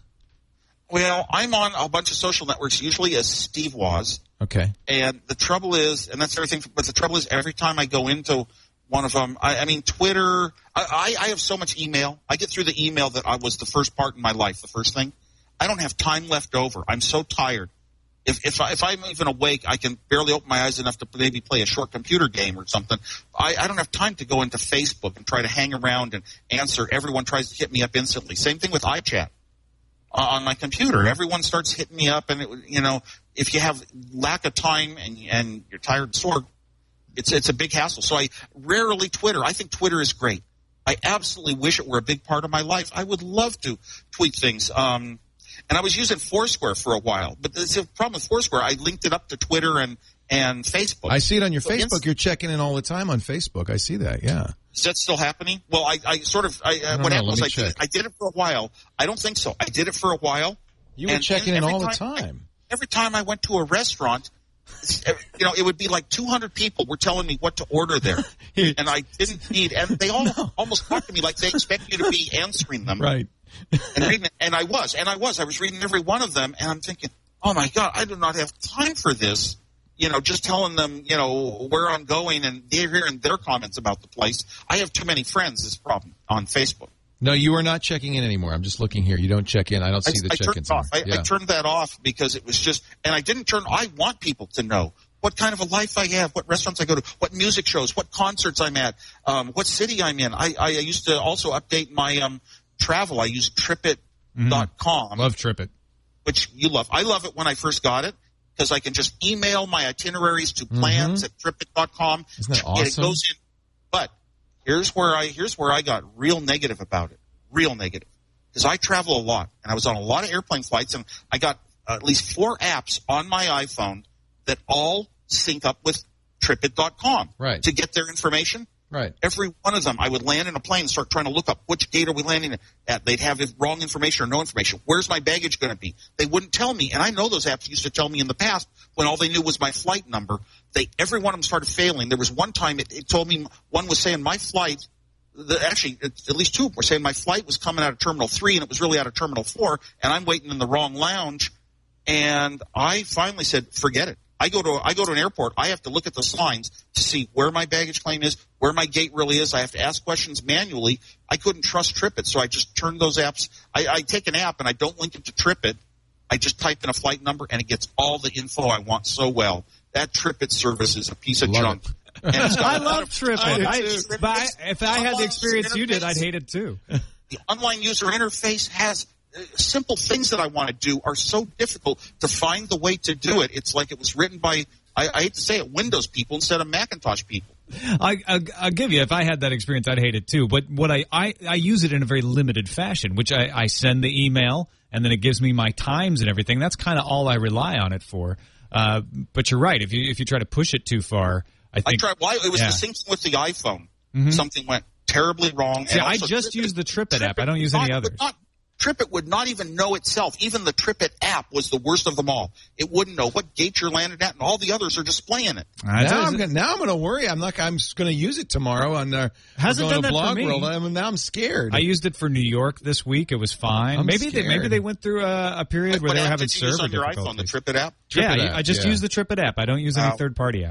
Well, I'm on a bunch of social networks, usually as Steve was. Okay. And the trouble is, and that's everything, but the trouble is every time I go into one of them, I, I mean, Twitter, I, I have so much email. I get through the email that I was the first part in my life, the first thing. I don't have time left over. I'm so tired. If if, I, if I'm even awake, I can barely open my eyes enough to maybe play a short computer game or something. I, I don't have time to go into Facebook and try to hang around and answer. Everyone tries to hit me up instantly. Same thing with iChat. On my computer, everyone starts hitting me up, and it, you know, if you have lack of time and and you're tired and sore, it's it's a big hassle. So I rarely Twitter. I think Twitter is great. I absolutely wish it were a big part of my life. I would love to tweet things. Um, and I was using Foursquare for a while, but the problem with Foursquare, I linked it up to Twitter and and Facebook. I see it on your So Facebook. inst- You're checking in all the time on Facebook. I see that. Yeah. Is that still happening? Well, I, I sort of, I, I don't what know. happened Let was me I did, check. I did it for a while. I don't think so. I did it for a while. You were and- checking and in every all the I- time. every time I went to a restaurant, you know, it would be like two hundred people were telling me what to order there. And I didn't need, and they all no. almost talked to me like they expect you to be answering them. Right. And reading, and I was, and I was. I was reading every one of them, and I'm thinking, oh my God, I do not have time for this. You know, just telling them, you know, where I'm going, and they're hearing their comments about the place. I have too many friends, this problem, on Facebook. No, you are not checking in anymore. I'm just looking here. You don't check in. I don't see I, the I turned check-ins. it off. I, yeah. I turned that off because it was just, and I didn't turn, I want people to know what kind of a life I have, what restaurants I go to, what music shows, what concerts I'm at, um, what city I'm in. I, I used to also update my um, travel. I use trip it dot com. Mm-hmm. Love Trip It. Which you love. I love it when I first got it because I can just email my itineraries to plans Mm-hmm. at trip it dot com. Isn't that And it awesome? goes in. But here's where I here's where I got real negative about it. Real negative. Because I travel a lot, and I was on a lot of airplane flights, and I got at least four apps on my iPhone that all sync up with trip it dot com Right. to get their information. Right. Every one of them, I would land in a plane and start trying to look up which gate are we landing at. They'd have wrong information or no information. Where's my baggage going to be? They wouldn't tell me, and I know those apps used to tell me in the past when all they knew was my flight number. They every one of them started failing. There was one time it, it told me one was saying my flight. The, actually, at least two were saying my flight was coming out of Terminal three, and it was really out of Terminal four, and I'm waiting in the wrong lounge. And I finally said, forget it. I go to I go to an airport. I have to look at the signs to see where my baggage claim is, where my gate really is. I have to ask questions manually. I couldn't trust TripIt, so I just turned those apps. I, I take an app and I don't link it to TripIt. I just type in a flight number and it gets all the info I want so well. That TripIt service is a piece of Love junk. it. And it's got I a lot love of- TripIt. I, do too. but I, if I had the experience you did, Interface. I'd hate it too. The online user interface has uh, simple things that I want to do are so difficult to find the way to do it. It's like it was written by, I, I hate to say it, Windows people instead of Macintosh people. I, I, I'll give you, if I had that experience, I'd hate it too. But what I, I, I use it in a very limited fashion, which I, I send the email and then it gives me my times and everything. That's kind of all I rely on it for. Uh, but you're right. If you if you try to push it too far, I I think. tried. Well, it was yeah. the same thing with the iPhone. Something went terribly wrong. See, and I also just TripIt- use the TripIt app. TripIt I don't use would any not- others. would not- TripIt would not even know itself. Even the TripIt app was the worst of them all. It wouldn't know what gate you're landed at, and all the others are displaying it. I Now tell you, I'm, gonna, now I'm going to worry. I'm like I'm going to use it tomorrow on uh, Hasn't going done to that for Blog me. World. I'm, now I'm scared. I used it for New York this week. It was fine. I'm maybe they maybe scared. they went through a, a period where What they were app having did you use server on your iPhone? The difficulties. TripIt app. Yeah, TripIt I- app, I just yeah. use the TripIt app. I don't use any Wow. third party apps.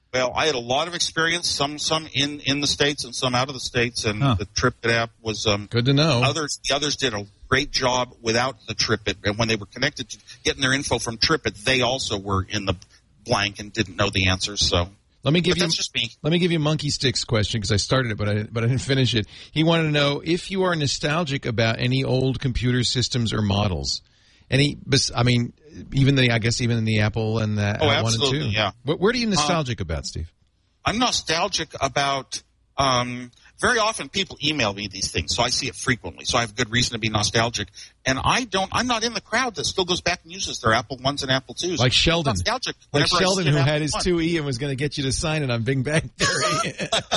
Well, I had a lot of experience, some some in, in the States and some out of the States, and Huh. the TripIt app was um, Good to know. Others, the others did a great job without the TripIt, and when they were connected to getting their info from TripIt, they also were in the blank and didn't know the answers. So Let me give but you that's just me. Let me give you Monkey Sticks question because I started it, but I didn't, but I didn't finish it. He wanted to know if you are nostalgic about any old computer systems or models. Any, bes- I mean, even the I guess even in the Apple and the Oh, one and absolutely, two. yeah. Where, where are you nostalgic about, Steve? I'm nostalgic about. Um, very often people email me these things, so I see it frequently. So I have good reason to be nostalgic. And I don't. I'm not in the crowd that still goes back and uses their Apple ones and Apple twos. Like Sheldon, I'm nostalgic. like whenever I Sheldon see an who Apple had his one. two E and was going to get you to sign it on Big Bang Theory.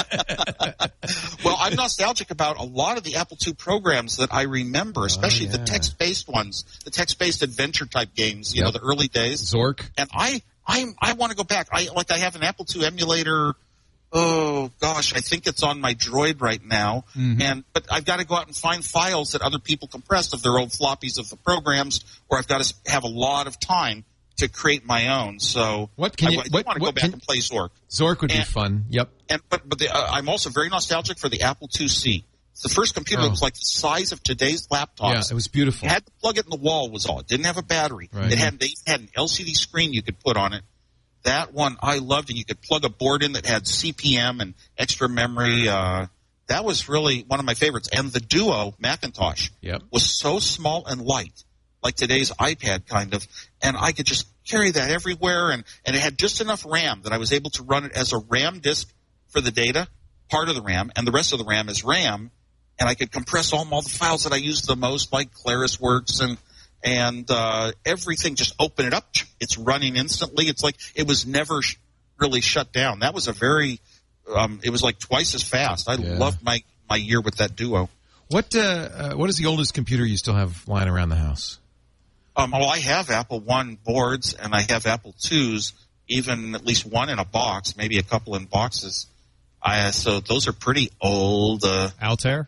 Well, I'm nostalgic about a lot of the Apple two programs that I remember, especially Oh, yeah. the text-based ones, the text-based adventure-type games. You Yep. know, the early days. Zork. And I, I, I want to go back. I like. I have an Apple two emulator. Oh gosh, I think it's on my Droid right now. Mm-hmm. And but I've got to go out and find files that other people compressed of their old floppies of the programs, or I've got to have a lot of time to create my own. So What can I, you- I do what- want to what go back can- and play Zork. Zork would be And- fun. Yep. And but but the, uh, I'm also very nostalgic for the Apple two C. It's the first computer Oh. that was like the size of today's laptops. Yeah, it was beautiful. You had to plug it in the wall was all. It didn't have a battery. Right. It had they had an L C D screen you could put on it. That one I loved, and you could plug a board in that had C P M and extra memory. Uh, that was really one of my favorites. And the Duo Macintosh Yep. was so small and light, like today's iPad kind of, and I could just carry that everywhere. And, and it had just enough RAM that I was able to run it as a RAM disk for the data, part of the RAM, and the rest of the RAM is RAM. And I could compress all, all the files that I used the most, like ClarisWorks and and uh, everything. Just open it up. It's running instantly. It's like it was never sh- really shut down. That was a very. Um, it was like twice as fast. I Yeah. loved my my year with that Duo. What uh, uh, what is the oldest computer you still have lying around the house? Um, well, I have Apple One boards and I have Apple Twos, even at least one in a box, maybe a couple in boxes. I, so those are pretty old. Uh, Altair?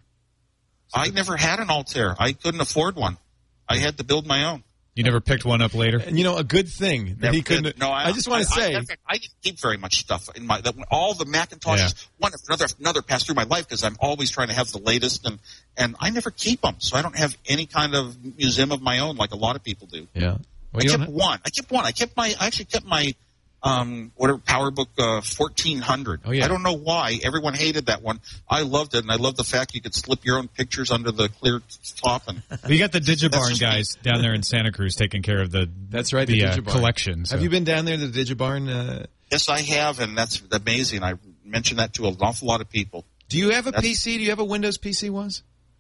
I never had an Altair. I couldn't afford one. I had to build my own. You never picked one up later? And you know, a good thing that Never he couldn't. did. No, I, I just want to I, say, I, in fact, I didn't keep very much stuff in my. That, all the Macintoshes, Yeah. one after another, after another, pass through my life because I'm always trying to have the latest, and and I never keep them, so I don't have any kind of museum of my own like a lot of people do. yeah. Well, I you don't kept have- one. I kept one. I kept my. I actually kept my. Um, whatever PowerBook uh, fourteen hundred. Oh, yeah. I don't know why everyone hated that one. I loved it, and I loved the fact you could slip your own pictures under the clear top. And You got the That's Digibarn just guys down there in Santa Cruz taking care of the That's right. the, The, uh, Digibarn. collection. So. Have you been down there to the Digibarn? Uh, yes, I have, and that's amazing. I mentioned that to an awful lot of people. do you have a That's- P C? Do you have a Windows P C? Was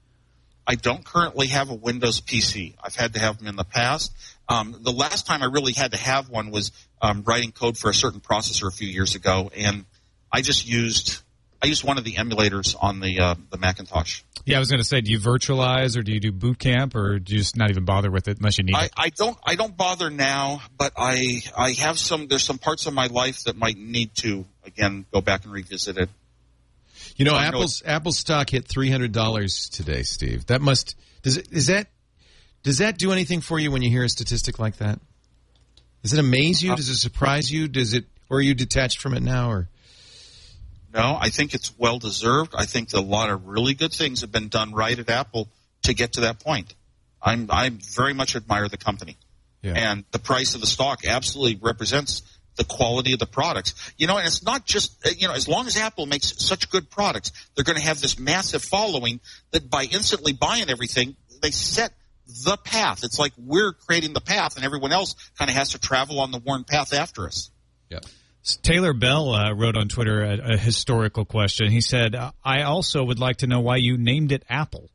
I don't currently have a Windows P C. I've had to have them in the past. Um, the last time I really had to have one was um, writing code for a certain processor a few years ago, and I just used I used one of the emulators on the uh, the Macintosh. Yeah, I was going to say, do you virtualize or do you do boot camp or do you just not even bother with it unless you need I, it? I don't I don't bother now, but I I have some there's some parts of my life that might need to again go back and revisit it. you know I know Apple's Apple stock hit three hundred dollars today, Steve? That must does it is that does that do anything for you when you hear a statistic like that? Does it amaze you? Does it surprise you? Does it or are you detached from it now? Or No, I think it's well deserved. I think a lot of really good things have been done right at Apple to get to that point. I'm I very much admire the company. yeah. And the price of the stock absolutely represents the quality of the products. You know, and it's not just, you know, as long as Apple makes such good products, they're going to have this massive following that by instantly buying everything, they set the path. It's like we're creating the path and everyone else kind of has to travel on the worn path after us. yeah. Taylor Bell uh, wrote on Twitter a, a historical question. He said, I also would like to know why you named it Apple.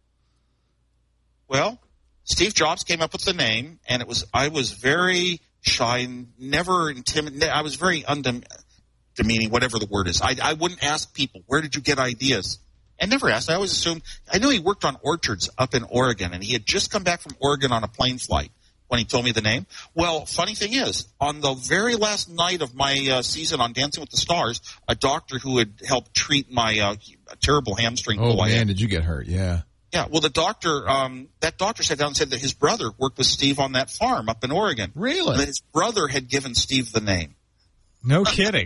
Well, Steve Jobs came up with the name, and it was I was very shy, never intimidated. I was very undemeaning, whatever the word is. I, I wouldn't ask people, where did you get ideas? I never asked. I always assumed. I knew he worked on orchards up in Oregon, and he had just come back from Oregon on a plane flight when he told me the name. Well, funny thing is, on the very last night of my uh, season on Dancing with the Stars, a doctor who had helped treat my uh, terrible hamstring Oh pull I had. man, did you get hurt? Yeah. Yeah, well, the doctor, um, that doctor sat down and said that his brother worked with Steve on that farm up in Oregon. Really? And that his brother had given Steve the name. No kidding.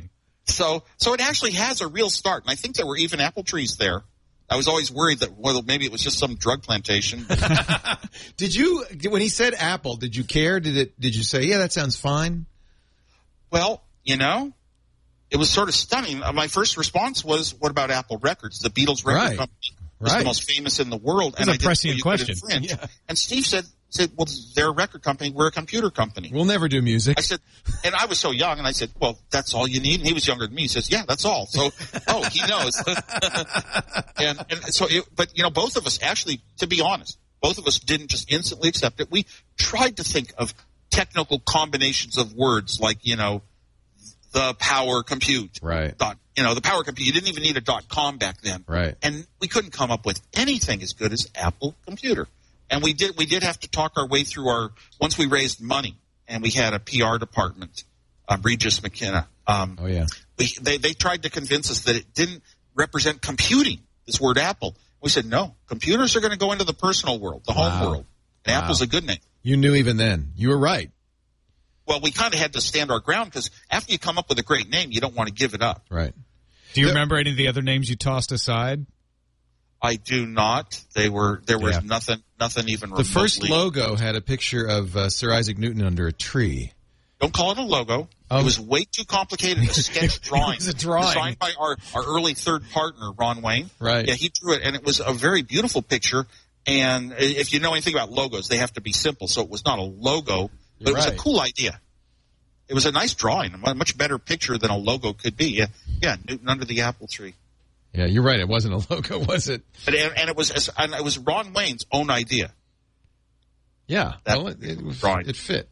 So, so it actually has a real start, and I think there were even apple trees there. I was always worried that, well, maybe it was just some drug plantation. Did you, when he said Apple, did you care? Did it? Did you say, yeah, that sounds fine? Well, you know, it was sort of stunning. My first response was, what about Apple Records? The Beatles record Right. company was Right. the most famous in the world. That's and a I didn't prescient know you could question. infringe. Yeah. And Steve said, said, well, they're a record company. We're a computer company. We'll never do music. I said, and I was so young, and I said, well, that's all you need? And he was younger than me. He says, yeah, that's all. So, oh, he knows. and, and so, it, but, you know, both of us actually, to be honest, both of us didn't just instantly accept it. We tried to think of technical combinations of words like, you know, the power compute. Right. Dot, you know, the power compute. You didn't even need a dot com back then. Right. And we couldn't come up with anything as good as Apple Computer. And we did we did have to talk our way through our, once we raised money and we had a P R department, um, Regis McKenna. Um, Oh, yeah. we, they, they tried to convince us that it didn't represent computing, this word Apple. We said, no, computers are going to go into the personal world, the home Wow. world. And Wow. Apple's a good name. You knew even then. You were right. Well, we kind of had to stand our ground because after you come up with a great name, you don't want to give it up. Right. Do you The- remember any of the other names you tossed aside? I do not. They were there was Yeah. nothing nothing even The remotely. first logo had a picture of uh, Sir Isaac Newton under a tree. Don't call it a logo. Oh. It was way too complicated. A sketch drawing. It was a drawing. Designed by our, our early third partner, Ron Wayne. Right. Yeah, he drew it, and it was a very beautiful picture. And if you know anything about logos, they have to be simple. So it was not a logo, but You're it was right. a cool idea. It was a nice drawing, a much better picture than a logo could be. Yeah, yeah, Newton under the apple tree. Yeah, you're right. It wasn't a logo, was it? But, and, and it was and it was Ron Wayne's own idea. Yeah. That well, it, it, was, drawing. it fit.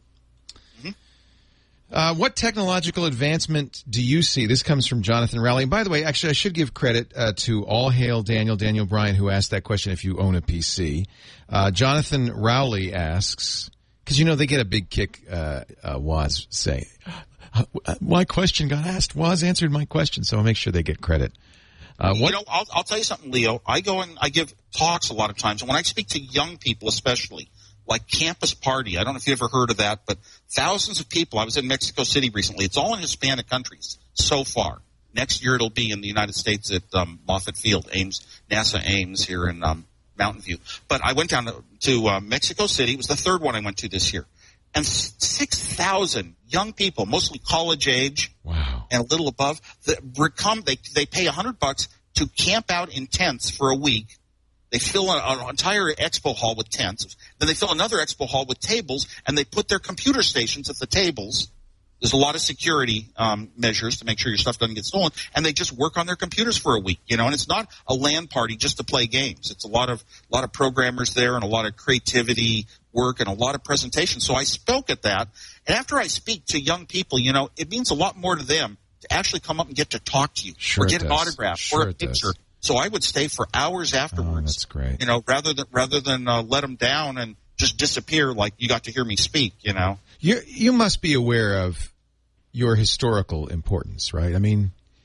Uh, what technological advancement do you see? This comes from Jonathan Rowley. And by the way, actually, I should give credit uh, to All Hail Daniel, Daniel Bryan, who asked that question if you own a P C. Uh, Jonathan Rowley asks, because, you know, they get a big kick, uh, uh, Woz say, my question got asked. Woz answered my question, so I'll make sure they get credit. Uh, what, You know, I'll, I'll tell you something, Leo. I go and I give talks a lot of times, and when I speak to young people especially, like Campus Party, I don't know if you ever heard of that, but thousands of people. I was in Mexico City recently. It's all in Hispanic countries so far. Next year it'll be in the United States at um, Moffett Field, Ames, NASA Ames here in um, Mountain View. But I went down to, to uh, Mexico City. It was the third one I went to this year. And six thousand young people, mostly college age wow. and a little above, that come, they, they pay one hundred bucks to camp out in tents for a week. They fill an, an entire expo hall with tents. Then they fill another expo hall with tables, and they put their computer stations at the tables. There's a lot of security um, measures to make sure your stuff doesn't get stolen, and they just work on their computers for a week. You know, and it's not a LAN party just to play games. It's a lot of a lot of programmers there, and a lot of creativity work, and a lot of presentations. So I spoke at that, and after I speak to young people, you know, it means a lot more to them to actually come up and get to talk to you, Sure or get it an does. autograph, Sure or a it does. picture. So I would stay for hours afterwards. Oh, that's great. You know, rather than rather than uh, let them down and just disappear like you got to hear me speak. You know, You you must be aware of your historical importance, right? I mean,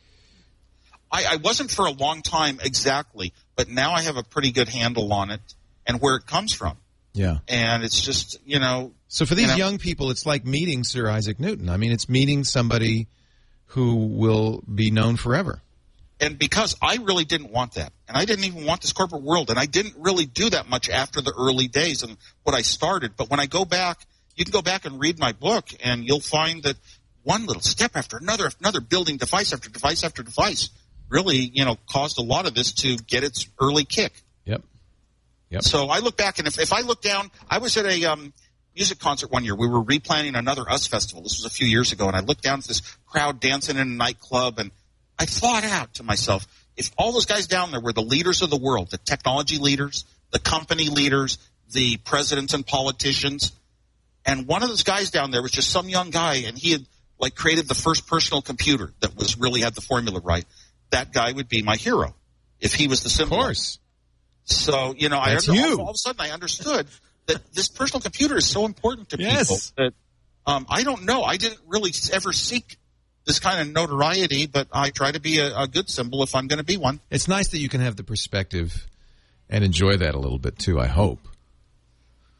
I, I wasn't for a long time exactly, but now I have a pretty good handle on it and where it comes from. yeah. And it's just, you know, So for these You know- young people, it's like meeting Sir Isaac Newton. I mean, it's meeting somebody who will be known forever. and because I really didn't want that, and I didn't even want this corporate world, and I didn't really do that much after the early days and what I started. But when I go back, you can go back and read my book, and you'll find that one little step after another, another building device after device after device, really, you know, caused a lot of this to get its early kick. Yep. Yep. So I look back, and if, if I look down, I was at a um, music concert one year. We were replanning another US Festival. This was a few years ago, and I looked down at this crowd dancing in a nightclub, and I thought out to myself, if all those guys down there were the leaders of the world, the technology leaders, the company leaders, the presidents and politicians, and one of those guys down there was just some young guy, and he had like created the first personal computer that was really had the formula right, that guy would be my hero if he was the Of symbol. course. So, you know, I That's under, you. all, all of a sudden I understood that this personal computer is so important to Yes. people that um, I don't know. I didn't really ever seek this kind of notoriety, but I try to be a, a good symbol if I'm going to be one. It's nice that you can have the perspective and enjoy that a little bit too, I hope.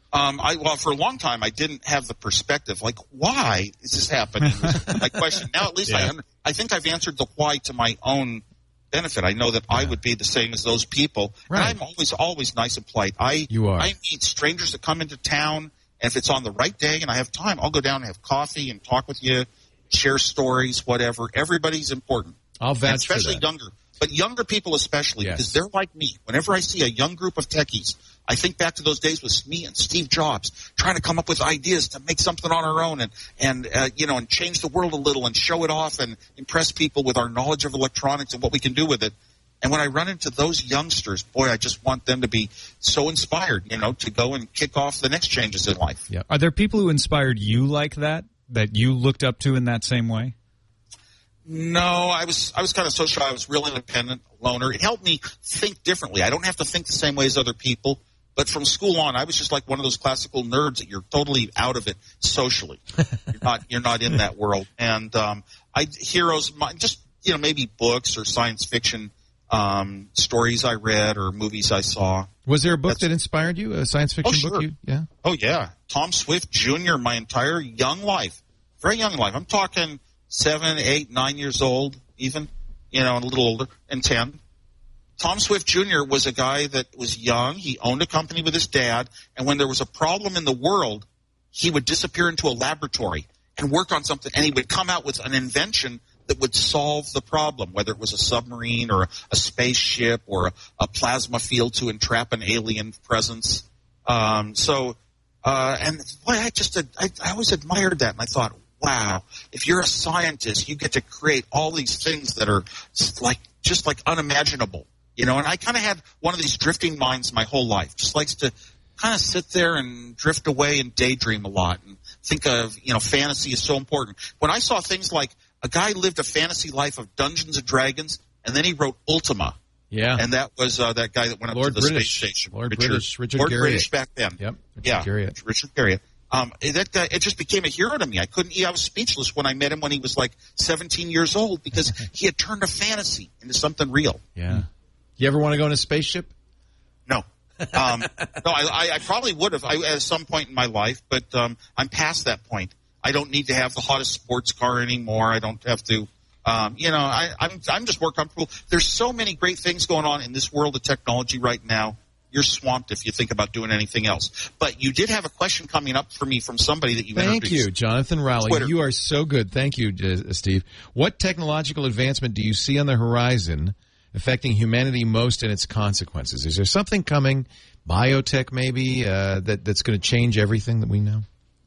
Um, I, well, for a long time, I didn't have the perspective, like, why is this happening? My question. Now, at least yeah. I, I think I've answered the why to my own benefit. I know that yeah. I would be the same as those people. Right. And I'm always, always nice and polite. I, you are. I meet strangers that come into town, and if it's on the right day and I have time, I'll go down and have coffee and talk with you, share stories, whatever. Everybody's important. I'll vouch for that. Especially younger. But younger people especially, yes. because they're like me. Whenever I see a young group of techies, I think back to those days with me and Steve Jobs trying to come up with ideas to make something on our own and, and uh, you know, and change the world a little and show it off and impress people with our knowledge of electronics and what we can do with it. And when I run into those youngsters, boy, I just want them to be so inspired, you know, to go and kick off the next changes in life. Yeah. Are there people who inspired you like that, that you looked up to in that same way? No, I was I was kind of social. I was real independent, loner. It helped me think differently. I don't have to think the same way as other people. But from school on, I was just like one of those classical nerds that you're totally out of it socially. You're not you're not in that world. And um, I heroes, just you know, maybe books or science fiction um, stories I read or movies I saw. Was there a book That's, that inspired you? A science fiction oh, sure. book? You, yeah. Oh yeah, Tom Swift Junior My entire young life, very young life. I'm talking. Seven, eight, nine years old, even, you know, and a little older, and ten. Tom Swift Junior was a guy that was young. He owned a company with his dad, and when there was a problem in the world, he would disappear into a laboratory and work on something, and he would come out with an invention that would solve the problem, whether it was a submarine or a spaceship or a, a plasma field to entrap an alien presence. Um, so, uh, and boy, I just, I, I always admired that, and I thought, wow, if you're a scientist, you get to create all these things that are like just like unimaginable, you know. And I kind of had one of these drifting minds my whole life. Just likes to kind of sit there and drift away and daydream a lot and think of, you know, fantasy is so important. When I saw things like a guy lived a fantasy life of Dungeons and Dragons, and then he wrote Ultima. Yeah, and that was uh, that guy that went up Lord to the British. space station. Lord Richard, British, Richard Lord Garriott. British back then. Yep, Richard yeah, Garriott. Richard Garriott. Um, that guy, it just became a hero to me. I couldn't, I was speechless when I met him when he was like seventeen years old because he had turned a fantasy into something real. Yeah. You ever want to go in a spaceship? No. Um, no, I, I probably would have I, at some point in my life, but um, I'm past that point. I don't need to have the hottest sports car anymore. I don't have to, um, you know, I, I'm, I'm just more comfortable. There's so many great things going on in this world of technology right now. You're swamped if you think about doing anything else. But you did have a question coming up for me from somebody that you Thank introduced. you, Jonathan Rowley. Twitter. You are so good. Thank you, uh, Steve. What technological advancement do you see on the horizon affecting humanity most and its consequences? Is there something coming, biotech maybe, uh, that, that's going to change everything that we know?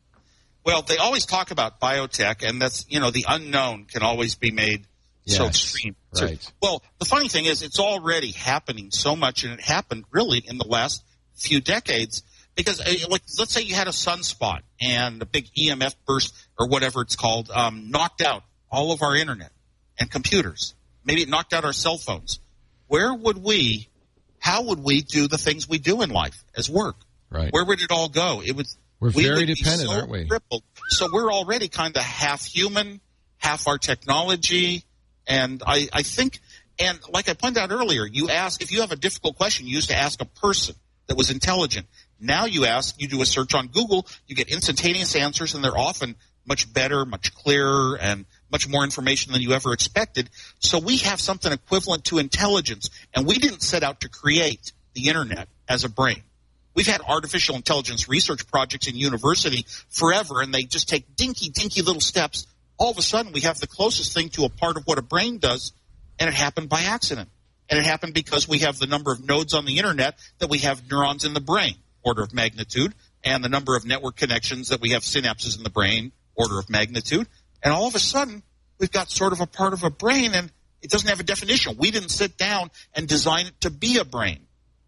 Well, they always talk about biotech, and that's, you know, the unknown can always be made yes, so extreme. Right. So, well, the funny thing is it's already happening so much, and it happened really in the last few decades because, like, let's say you had a sunspot and a big E M F burst or whatever it's called um, knocked out all of our internet and computers. Maybe it knocked out our cell phones. Where would we, how would we do the things we do in life as work? Right. Where would it all go? It would. We're we very would dependent, be so aren't we? Crippled. So we're already kind of half human, half our technology. And I, I think, and like I pointed out earlier, you ask, if you have a difficult question, you used to ask a person that was intelligent. Now you ask, you do a search on Google, you get instantaneous answers, and they're often much better, much clearer, and much more information than you ever expected. So we have something equivalent to intelligence, and we didn't set out to create the internet as a brain. We've had artificial intelligence research projects in university forever, and they just take dinky, dinky little steps. All of a sudden, we have the closest thing to a part of what a brain does, and it happened by accident. And it happened because we have the number of nodes on the internet that we have neurons in the brain, order of magnitude, and the number of network connections that we have synapses in the brain, order of magnitude. And all of a sudden, we've got sort of a part of a brain, and it doesn't have a definition. We didn't sit down and design it to be a brain.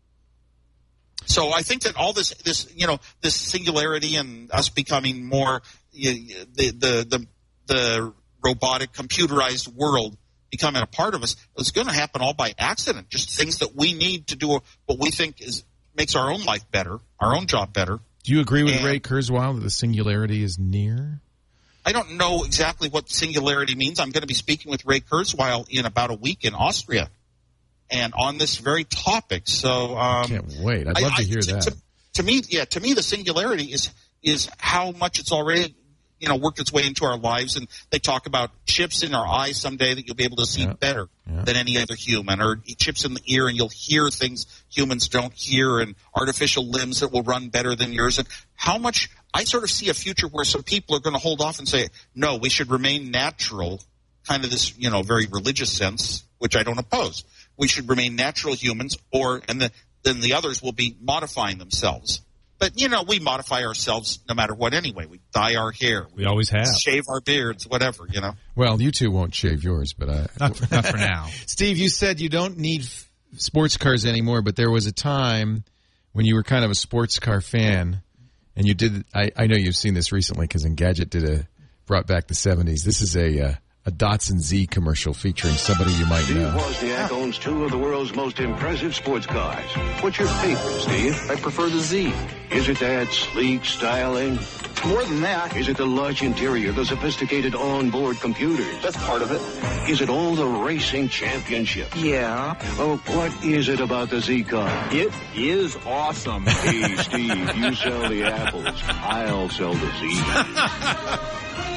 So I think that all this, this you know, this singularity and us becoming more you know, the the the the robotic, computerized world becoming a part of us is going to happen all by accident. Just things that we need to do what we think is makes our own life better, our own job better. Do you agree with and Ray Kurzweil that the singularity is near? I don't know exactly what singularity means. I'm going to be speaking with Ray Kurzweil in about a week in Austria, and on this very topic. So um, can't wait. I'd love I, to hear I, that. To, to me, yeah, to me, the singularity is is how much it's already, you know, worked its way into our lives. And they talk about chips in our eyes someday that you'll be able to see yeah. better yeah. than any other human, or chips in the ear and you'll hear things humans don't hear, and artificial limbs that will run better than yours. And how much I sort of see a future where some people are going to hold off and say, no, we should remain natural, kind of this, you know, very religious sense, which I don't oppose. We should remain natural humans, or and the, then the others will be modifying themselves. But, you know, we modify ourselves no matter what anyway. We dye our hair. We always have. Shave our beards, whatever, you know. Well, you two won't shave yours, but I... Not for, not for now. Steve, you said you don't need f- sports cars anymore, but there was a time when you were kind of a sports car fan, and you did... I, I know you've seen this recently because Engadget did a... brought back the seventies. This is a... Uh, A Datsun Z commercial featuring somebody you might Steve know. Wozniak owns two of the world's most impressive sports cars. What's your favorite, Steve? I prefer the Z. Is it that sleek styling? More than that. Is it the lush interior, the sophisticated onboard computers? That's part of it. Is it all the racing championships? Yeah. Oh, what is it about the Z car? It is awesome. Hey, Steve, you sell the apples. I'll sell the Z.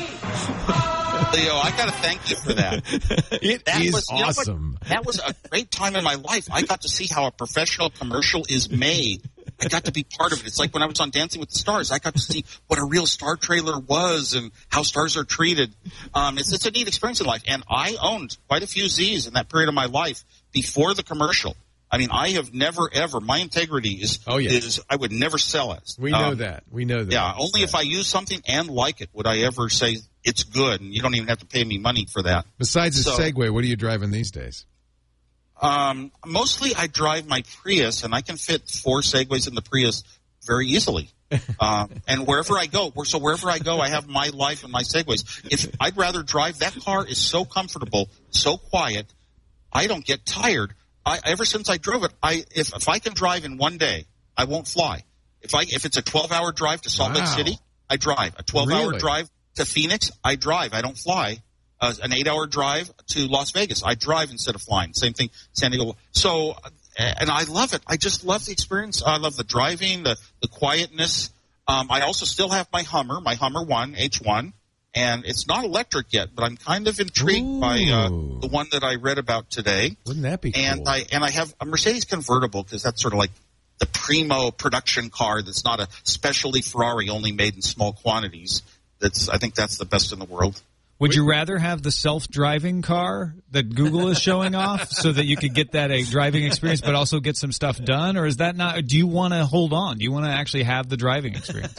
Leo, I got to thank you for that. It that is was, you know what? awesome. That was a great time in my life. I got to see how a professional commercial is made. I got to be part of it. It's like when I was on Dancing with the Stars. I got to see what a real star trailer was and how stars are treated. Um, it's, it's a neat experience in life. And I owned quite a few Zs in that period of my life before the commercial. I mean, I have never, ever, my integrity is, oh, yeah. is I would never sell it. We know um, that. We know that. Yeah, only if I use something and like it would I ever say it's good, and you don't even have to pay me money for that. Besides the so, Segway, what are you driving these days? Um, mostly I drive my Prius, and I can fit four Segways in the Prius very easily. uh, and wherever I go, so wherever I go, I have my life and my Segways. If I'd rather drive, that car is so comfortable, so quiet, I don't get tired. I, ever since I drove it, I if if I can drive in one day, I won't fly. If I if it's a twelve-hour drive to Salt wow. Lake City, I drive. A twelve-hour Really? drive to Phoenix, I drive. I don't fly. Uh, an eight-hour drive to Las Vegas, I drive instead of flying. Same thing, San Diego. So, and I love it. I just love the experience. I love the driving, the the quietness. Um, I also still have my Hummer, my Hummer One H one. And it's not electric yet, but I'm kind of intrigued Ooh. by uh, the one that I read about today. Wouldn't that be cool? And I and I have a Mercedes convertible because that's sort of like the primo production car that's not a specialty Ferrari only made in small quantities. That's I think that's the best in the world. Would you rather have the self-driving car that Google is showing off so that you could get that a driving experience but also get some stuff done? Or is that not – do you want to hold on? Do you want to actually have the driving experience?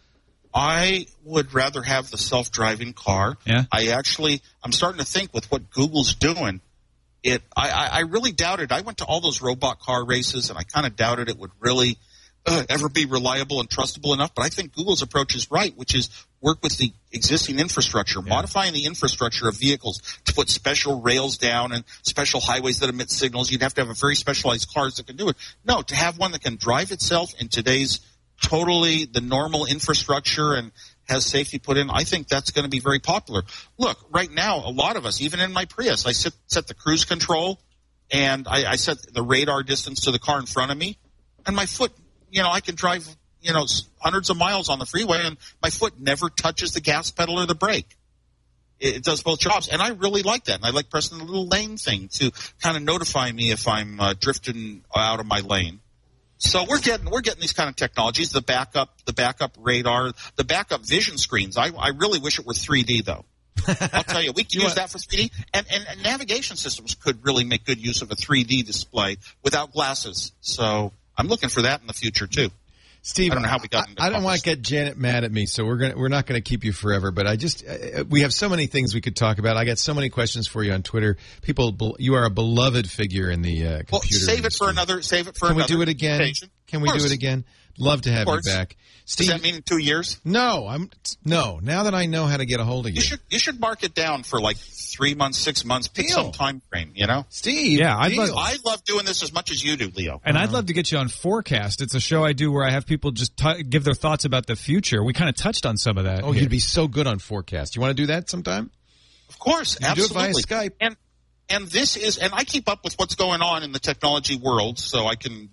I would rather have the self-driving car. Yeah. I actually, I'm starting to think with what Google's doing, it. I, I, I really doubted. I went to all those robot car races, and I kind of doubted it would really uh, ever be reliable and trustable enough. But I think Google's approach is right, which is work with the existing infrastructure, yeah. modifying the infrastructure of vehicles to put special rails down and special highways that emit signals. You'd have to have a very specialized cars that can do it. No, to have one that can drive itself in today's totally the normal infrastructure and has safety put in, I think that's going to be very popular. Look, right now, a lot of us, even in my Prius, I set, set the cruise control and I, I set the radar distance to the car in front of me, and my foot, you know, I can drive, you know, hundreds of miles on the freeway and my foot never touches the gas pedal or the brake. It, it does both jobs, and I really like that. And I like pressing the little lane thing to kind of notify me if I'm uh, drifting out of my lane. So we're getting we're getting these kind of technologies, the backup the backup radar, the backup vision screens. I, I really wish it were three D though. I'll tell you, we can use that for three D, and, and, and navigation systems could really make good use of a three D display without glasses. So I'm looking for that in the future too. Steve, I don't know how we got into I, I don't want to cars. get Janet mad at me, so we're gonna we're not going to keep you forever. But I just uh, we have so many things we could talk about. I got so many questions for you on Twitter. People, you are a beloved figure in the uh, computer. Well, save it industry. for another. Save it for Can we another do it again? occasion. Can we do it again? Love to have you back, Steve. Does that mean in two years? No, I'm no. Now that I know how to get a hold of you, You should you should mark it down for like three months, six months. Pick Deal. some time frame. You know, Steve. Yeah, I'd deal. love- I love doing this as much as you do, Leo. And I'd love to get you on Forecast. It's a show I do where I have people just t- give their thoughts about the future. We kind of touched on some of that. Oh, here. you'd be so good on Forecast. You want to do that sometime? Of course, You do it via absolutely. Skype. And and this is, and I keep up with what's going on in the technology world, so I can,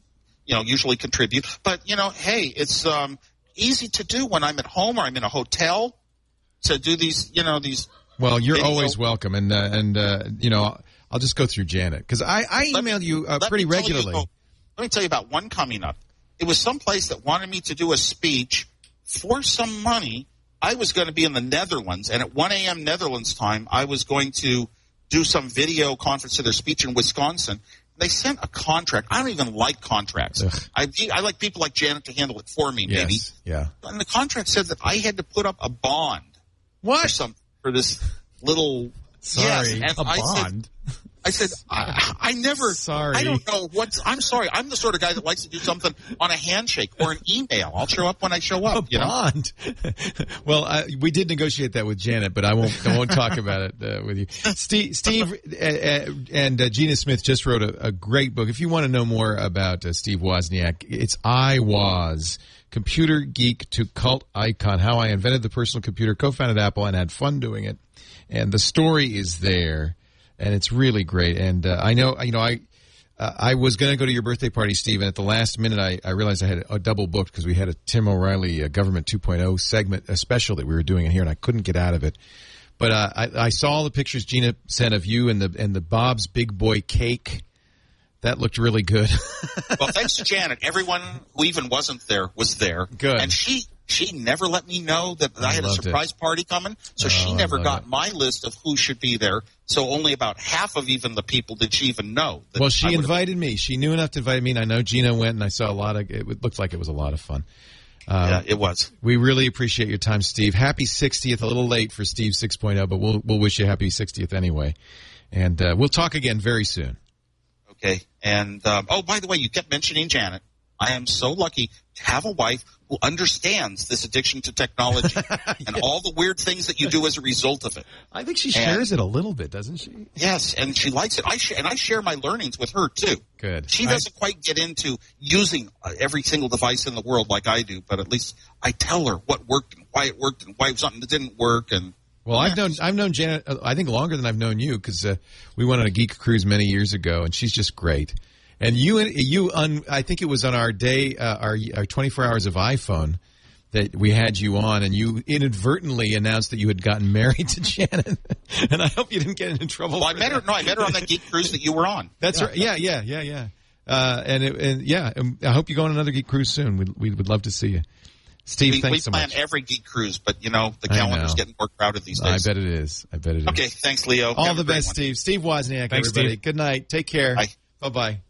you know, usually contribute. But, you know, hey, it's um, easy to do when I'm at home or I'm in a hotel to do these, you know, these. Well, you're video. always welcome. And, uh, and uh, you know, I'll just go through Janet because I, I email you uh, pretty regularly. You, oh, let me tell you about one coming up. It was someplace that wanted me to do a speech for some money. I was going to be in the Netherlands, and at one a.m. Netherlands time, I was going to do some video conference to their speech in Wisconsin. They sent a contract. I don't even like contracts. I, I like people like Janet to handle it for me, yes, maybe. Yeah. And the contract said that I had to put up a bond. What? For, some, for this little... Sorry, yes, and a I bond? Said, I said, I, I never... Sorry. I don't know what's... I'm sorry. I'm the sort of guy that likes to do something on a handshake or an email. I'll show up when I show up. A you know? bond. Well, I, we did negotiate that with Janet, but I won't. I won't talk about it uh, with you. Steve, Steve, uh, uh, and uh, Gina Smith just wrote a, a great book. If you want to know more about uh, Steve Wozniak, it's I Was. Computer Geek to Cult Icon, How I Invented the Personal Computer, Co-Founded Apple, and Had Fun Doing It. And the story is there, and it's really great. And uh, I know, you know, I uh, I was going to go to your birthday party, Steve, and at the last minute I, I realized I had a double booked because we had a Tim O'Reilly uh, Government two point oh segment, a special that we were doing in here, and I couldn't get out of it. But uh, I, I saw all the pictures Gina sent of you and the and the Bob's Big Boy cake. That looked really good. Well, thanks to Janet, everyone who even wasn't there was there. Good. And she she never let me know that I, I had a surprise it. party coming, so oh, she never got it. my list of who should be there. So only about half of even the people did she even know. That well, she I invited me. She knew enough to invite me, and I know Gina went, and I saw a lot of it. It looked like it was a lot of fun. Uh, yeah, it was. We really appreciate your time, Steve. Happy sixtieth. A little late for Steve six point oh, but we'll we'll wish you a happy sixtieth anyway. And uh, we'll talk again very soon. Okay. And, um, oh, by the way, you kept mentioning Janet. I am so lucky to have a wife who understands this addiction to technology and yes. all the weird things that you do as a result of it. I think she and, shares it a little bit, doesn't she? Yes, and she likes it. I sh- And I share my learnings with her, too. Good. She doesn't I, quite get into using uh, every single device in the world like I do, but at least I tell her what worked and why it worked and why something that didn't work. And Well, I've known I've known Janet, uh, I think, longer than I've known you because uh, we went on a geek cruise many years ago, and she's just great. And you, you, un, I think it was on our day, uh, our, our twenty-four hours of iPhone that we had you on, and you inadvertently announced that you had gotten married to Janet. And I hope you didn't get into trouble. Well, I met her. No, I met her on that geek cruise that you were on. That's yeah. right. Yeah, yeah, yeah, yeah. Uh, and it, and yeah, I hope you go on another geek cruise soon. We we would love to see you. Steve, we, thanks we so plan much. every geek cruise, but you know the calendar's getting more crowded these days. I bet it is. I bet it is. Okay, thanks, Leo. All Have the a great best, one. Steve. Steve Wozniak, Thanks, everybody. Steve. Good night. Take care. Bye. Bye-bye.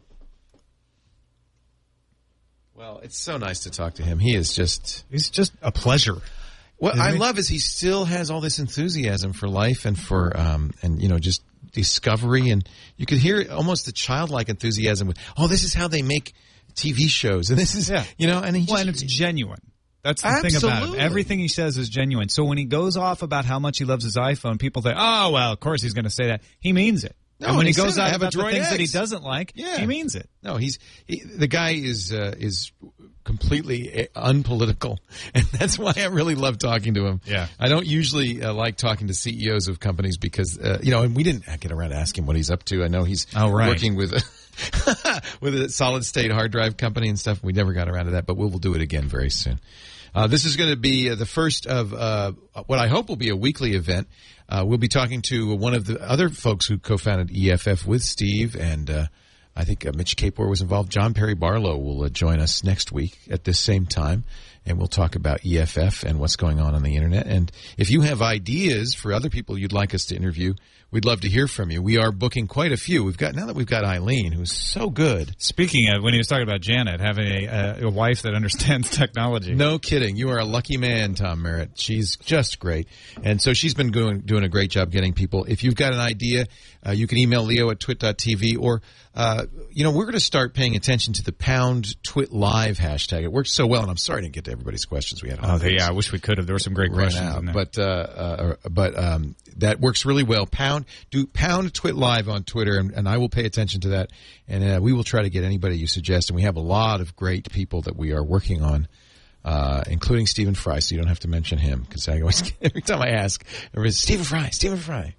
Well, it's so nice to talk to him. He is just... It's just a pleasure. What Isn't I he? love is he still has all this enthusiasm for life and for, um, and you know, just discovery. And you could hear almost the childlike enthusiasm with, oh, this is how they make T V shows. And this is, Yeah. you know, and he Well, just, and it's genuine. That's the thing about Absolutely. him. Everything he says is genuine. So when he goes off about how much he loves his iPhone, people think, oh, well, of course he's going to say that. He means it. No, and when and he he goes said, I out have a about the Droid things that he X. doesn't like, Yeah. he means it. No, he's he, the guy is uh, is completely unpolitical, and that's why I really love talking to him. Yeah. I don't usually uh, like talking to C E Os of companies because uh, you know, and we didn't get around to ask him what he's up to. I know he's Oh, right. working with a with a solid state hard drive company and stuff. We never got around to that, but we'll, we'll do it again very soon. Uh, this is going to be uh, the first of uh, what I hope will be a weekly event. Uh, we'll be talking to one of the other folks who co-founded E F F with Steve, and uh, I think uh, Mitch Capor was involved. John Perry Barlow will uh, join us next week at this same time, and we'll talk about E F F and what's going on on the Internet. And if you have ideas for other people you'd like us to interview, we'd love to hear from you. We are booking quite a few. We've got now that we've got Eileen, who's so good. Speaking of, when he was talking about Janet, having a, a, a wife that understands technology. No kidding. You are a lucky man, Tom Merritt. She's just great. And so she's been doing, doing a great job getting people. If you've got an idea, uh, you can email Leo at twit dot t v or, uh, you know, we're going to start paying attention to the pound twit live hashtag. It works so well, and I'm sorry I didn't get to everybody's questions. We had Oh, hundreds. yeah, I wish we could have. There were some great Ran questions out. in there. But, uh, uh, but, um, that works really well. Pound, do pound twit live on Twitter, and, and I will pay attention to that. And, uh, we will try to get anybody you suggest. And we have a lot of great people that we are working on. Uh, including Stephen Fry, so you don't have to mention him, because I always, every time I ask, everybody's Stephen Fry, Stephen Fry.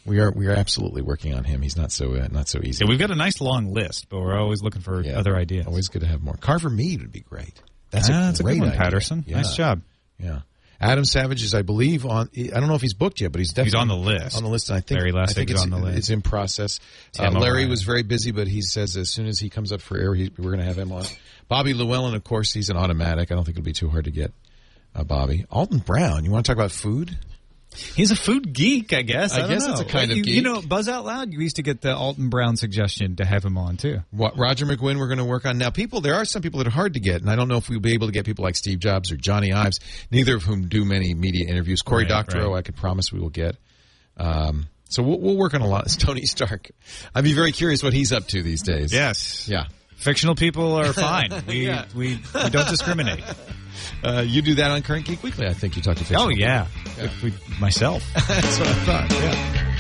We are we are absolutely working on him. He's not so uh, not so easy. Yeah, we've got a nice long list, but we're always looking for Yeah. other ideas. Always good to have more. Carver Mead would be great. That's ah, a that's a great good one, idea. Patterson. Yeah. Nice job. Yeah. Adam Savage is, I believe, on. I don't know if he's booked yet, but he's definitely on the list. On the list, and I think Very last I think week it's on the list. It's in process. Uh, Tim Larry O'Brien. was very busy, but he says as soon as he comes up for air, he, we're going to have him on. Bobby Llewellyn, of course, he's an automatic. I don't think it'll be too hard to get uh, Bobby. Alton Brown, you want to talk about food? He's a food geek, I guess. I I, don't guess know. it's a kind of you, geek. You know, Buzz Out Loud, you used to get the Alton Brown suggestion to have him on, too. What, Roger McGuinn we're going to work on. Now, people, there are some people that are hard to get, and I don't know if we'll be able to get people like Steve Jobs or Johnny Ives, neither of whom do many media interviews. Cory Right, Doctorow, right. I can promise we will get. Um, so we'll, we'll work on a lot. It's Tony Stark. I'd be very curious what he's up to these days. Yes. Yeah. Fictional people are fine. We, Yeah. we we don't discriminate. Uh, you do that on Current Geek Weekly. I think you talk to fictional Oh, yeah. people. Yeah. If we, myself. That's what I thought. Yeah.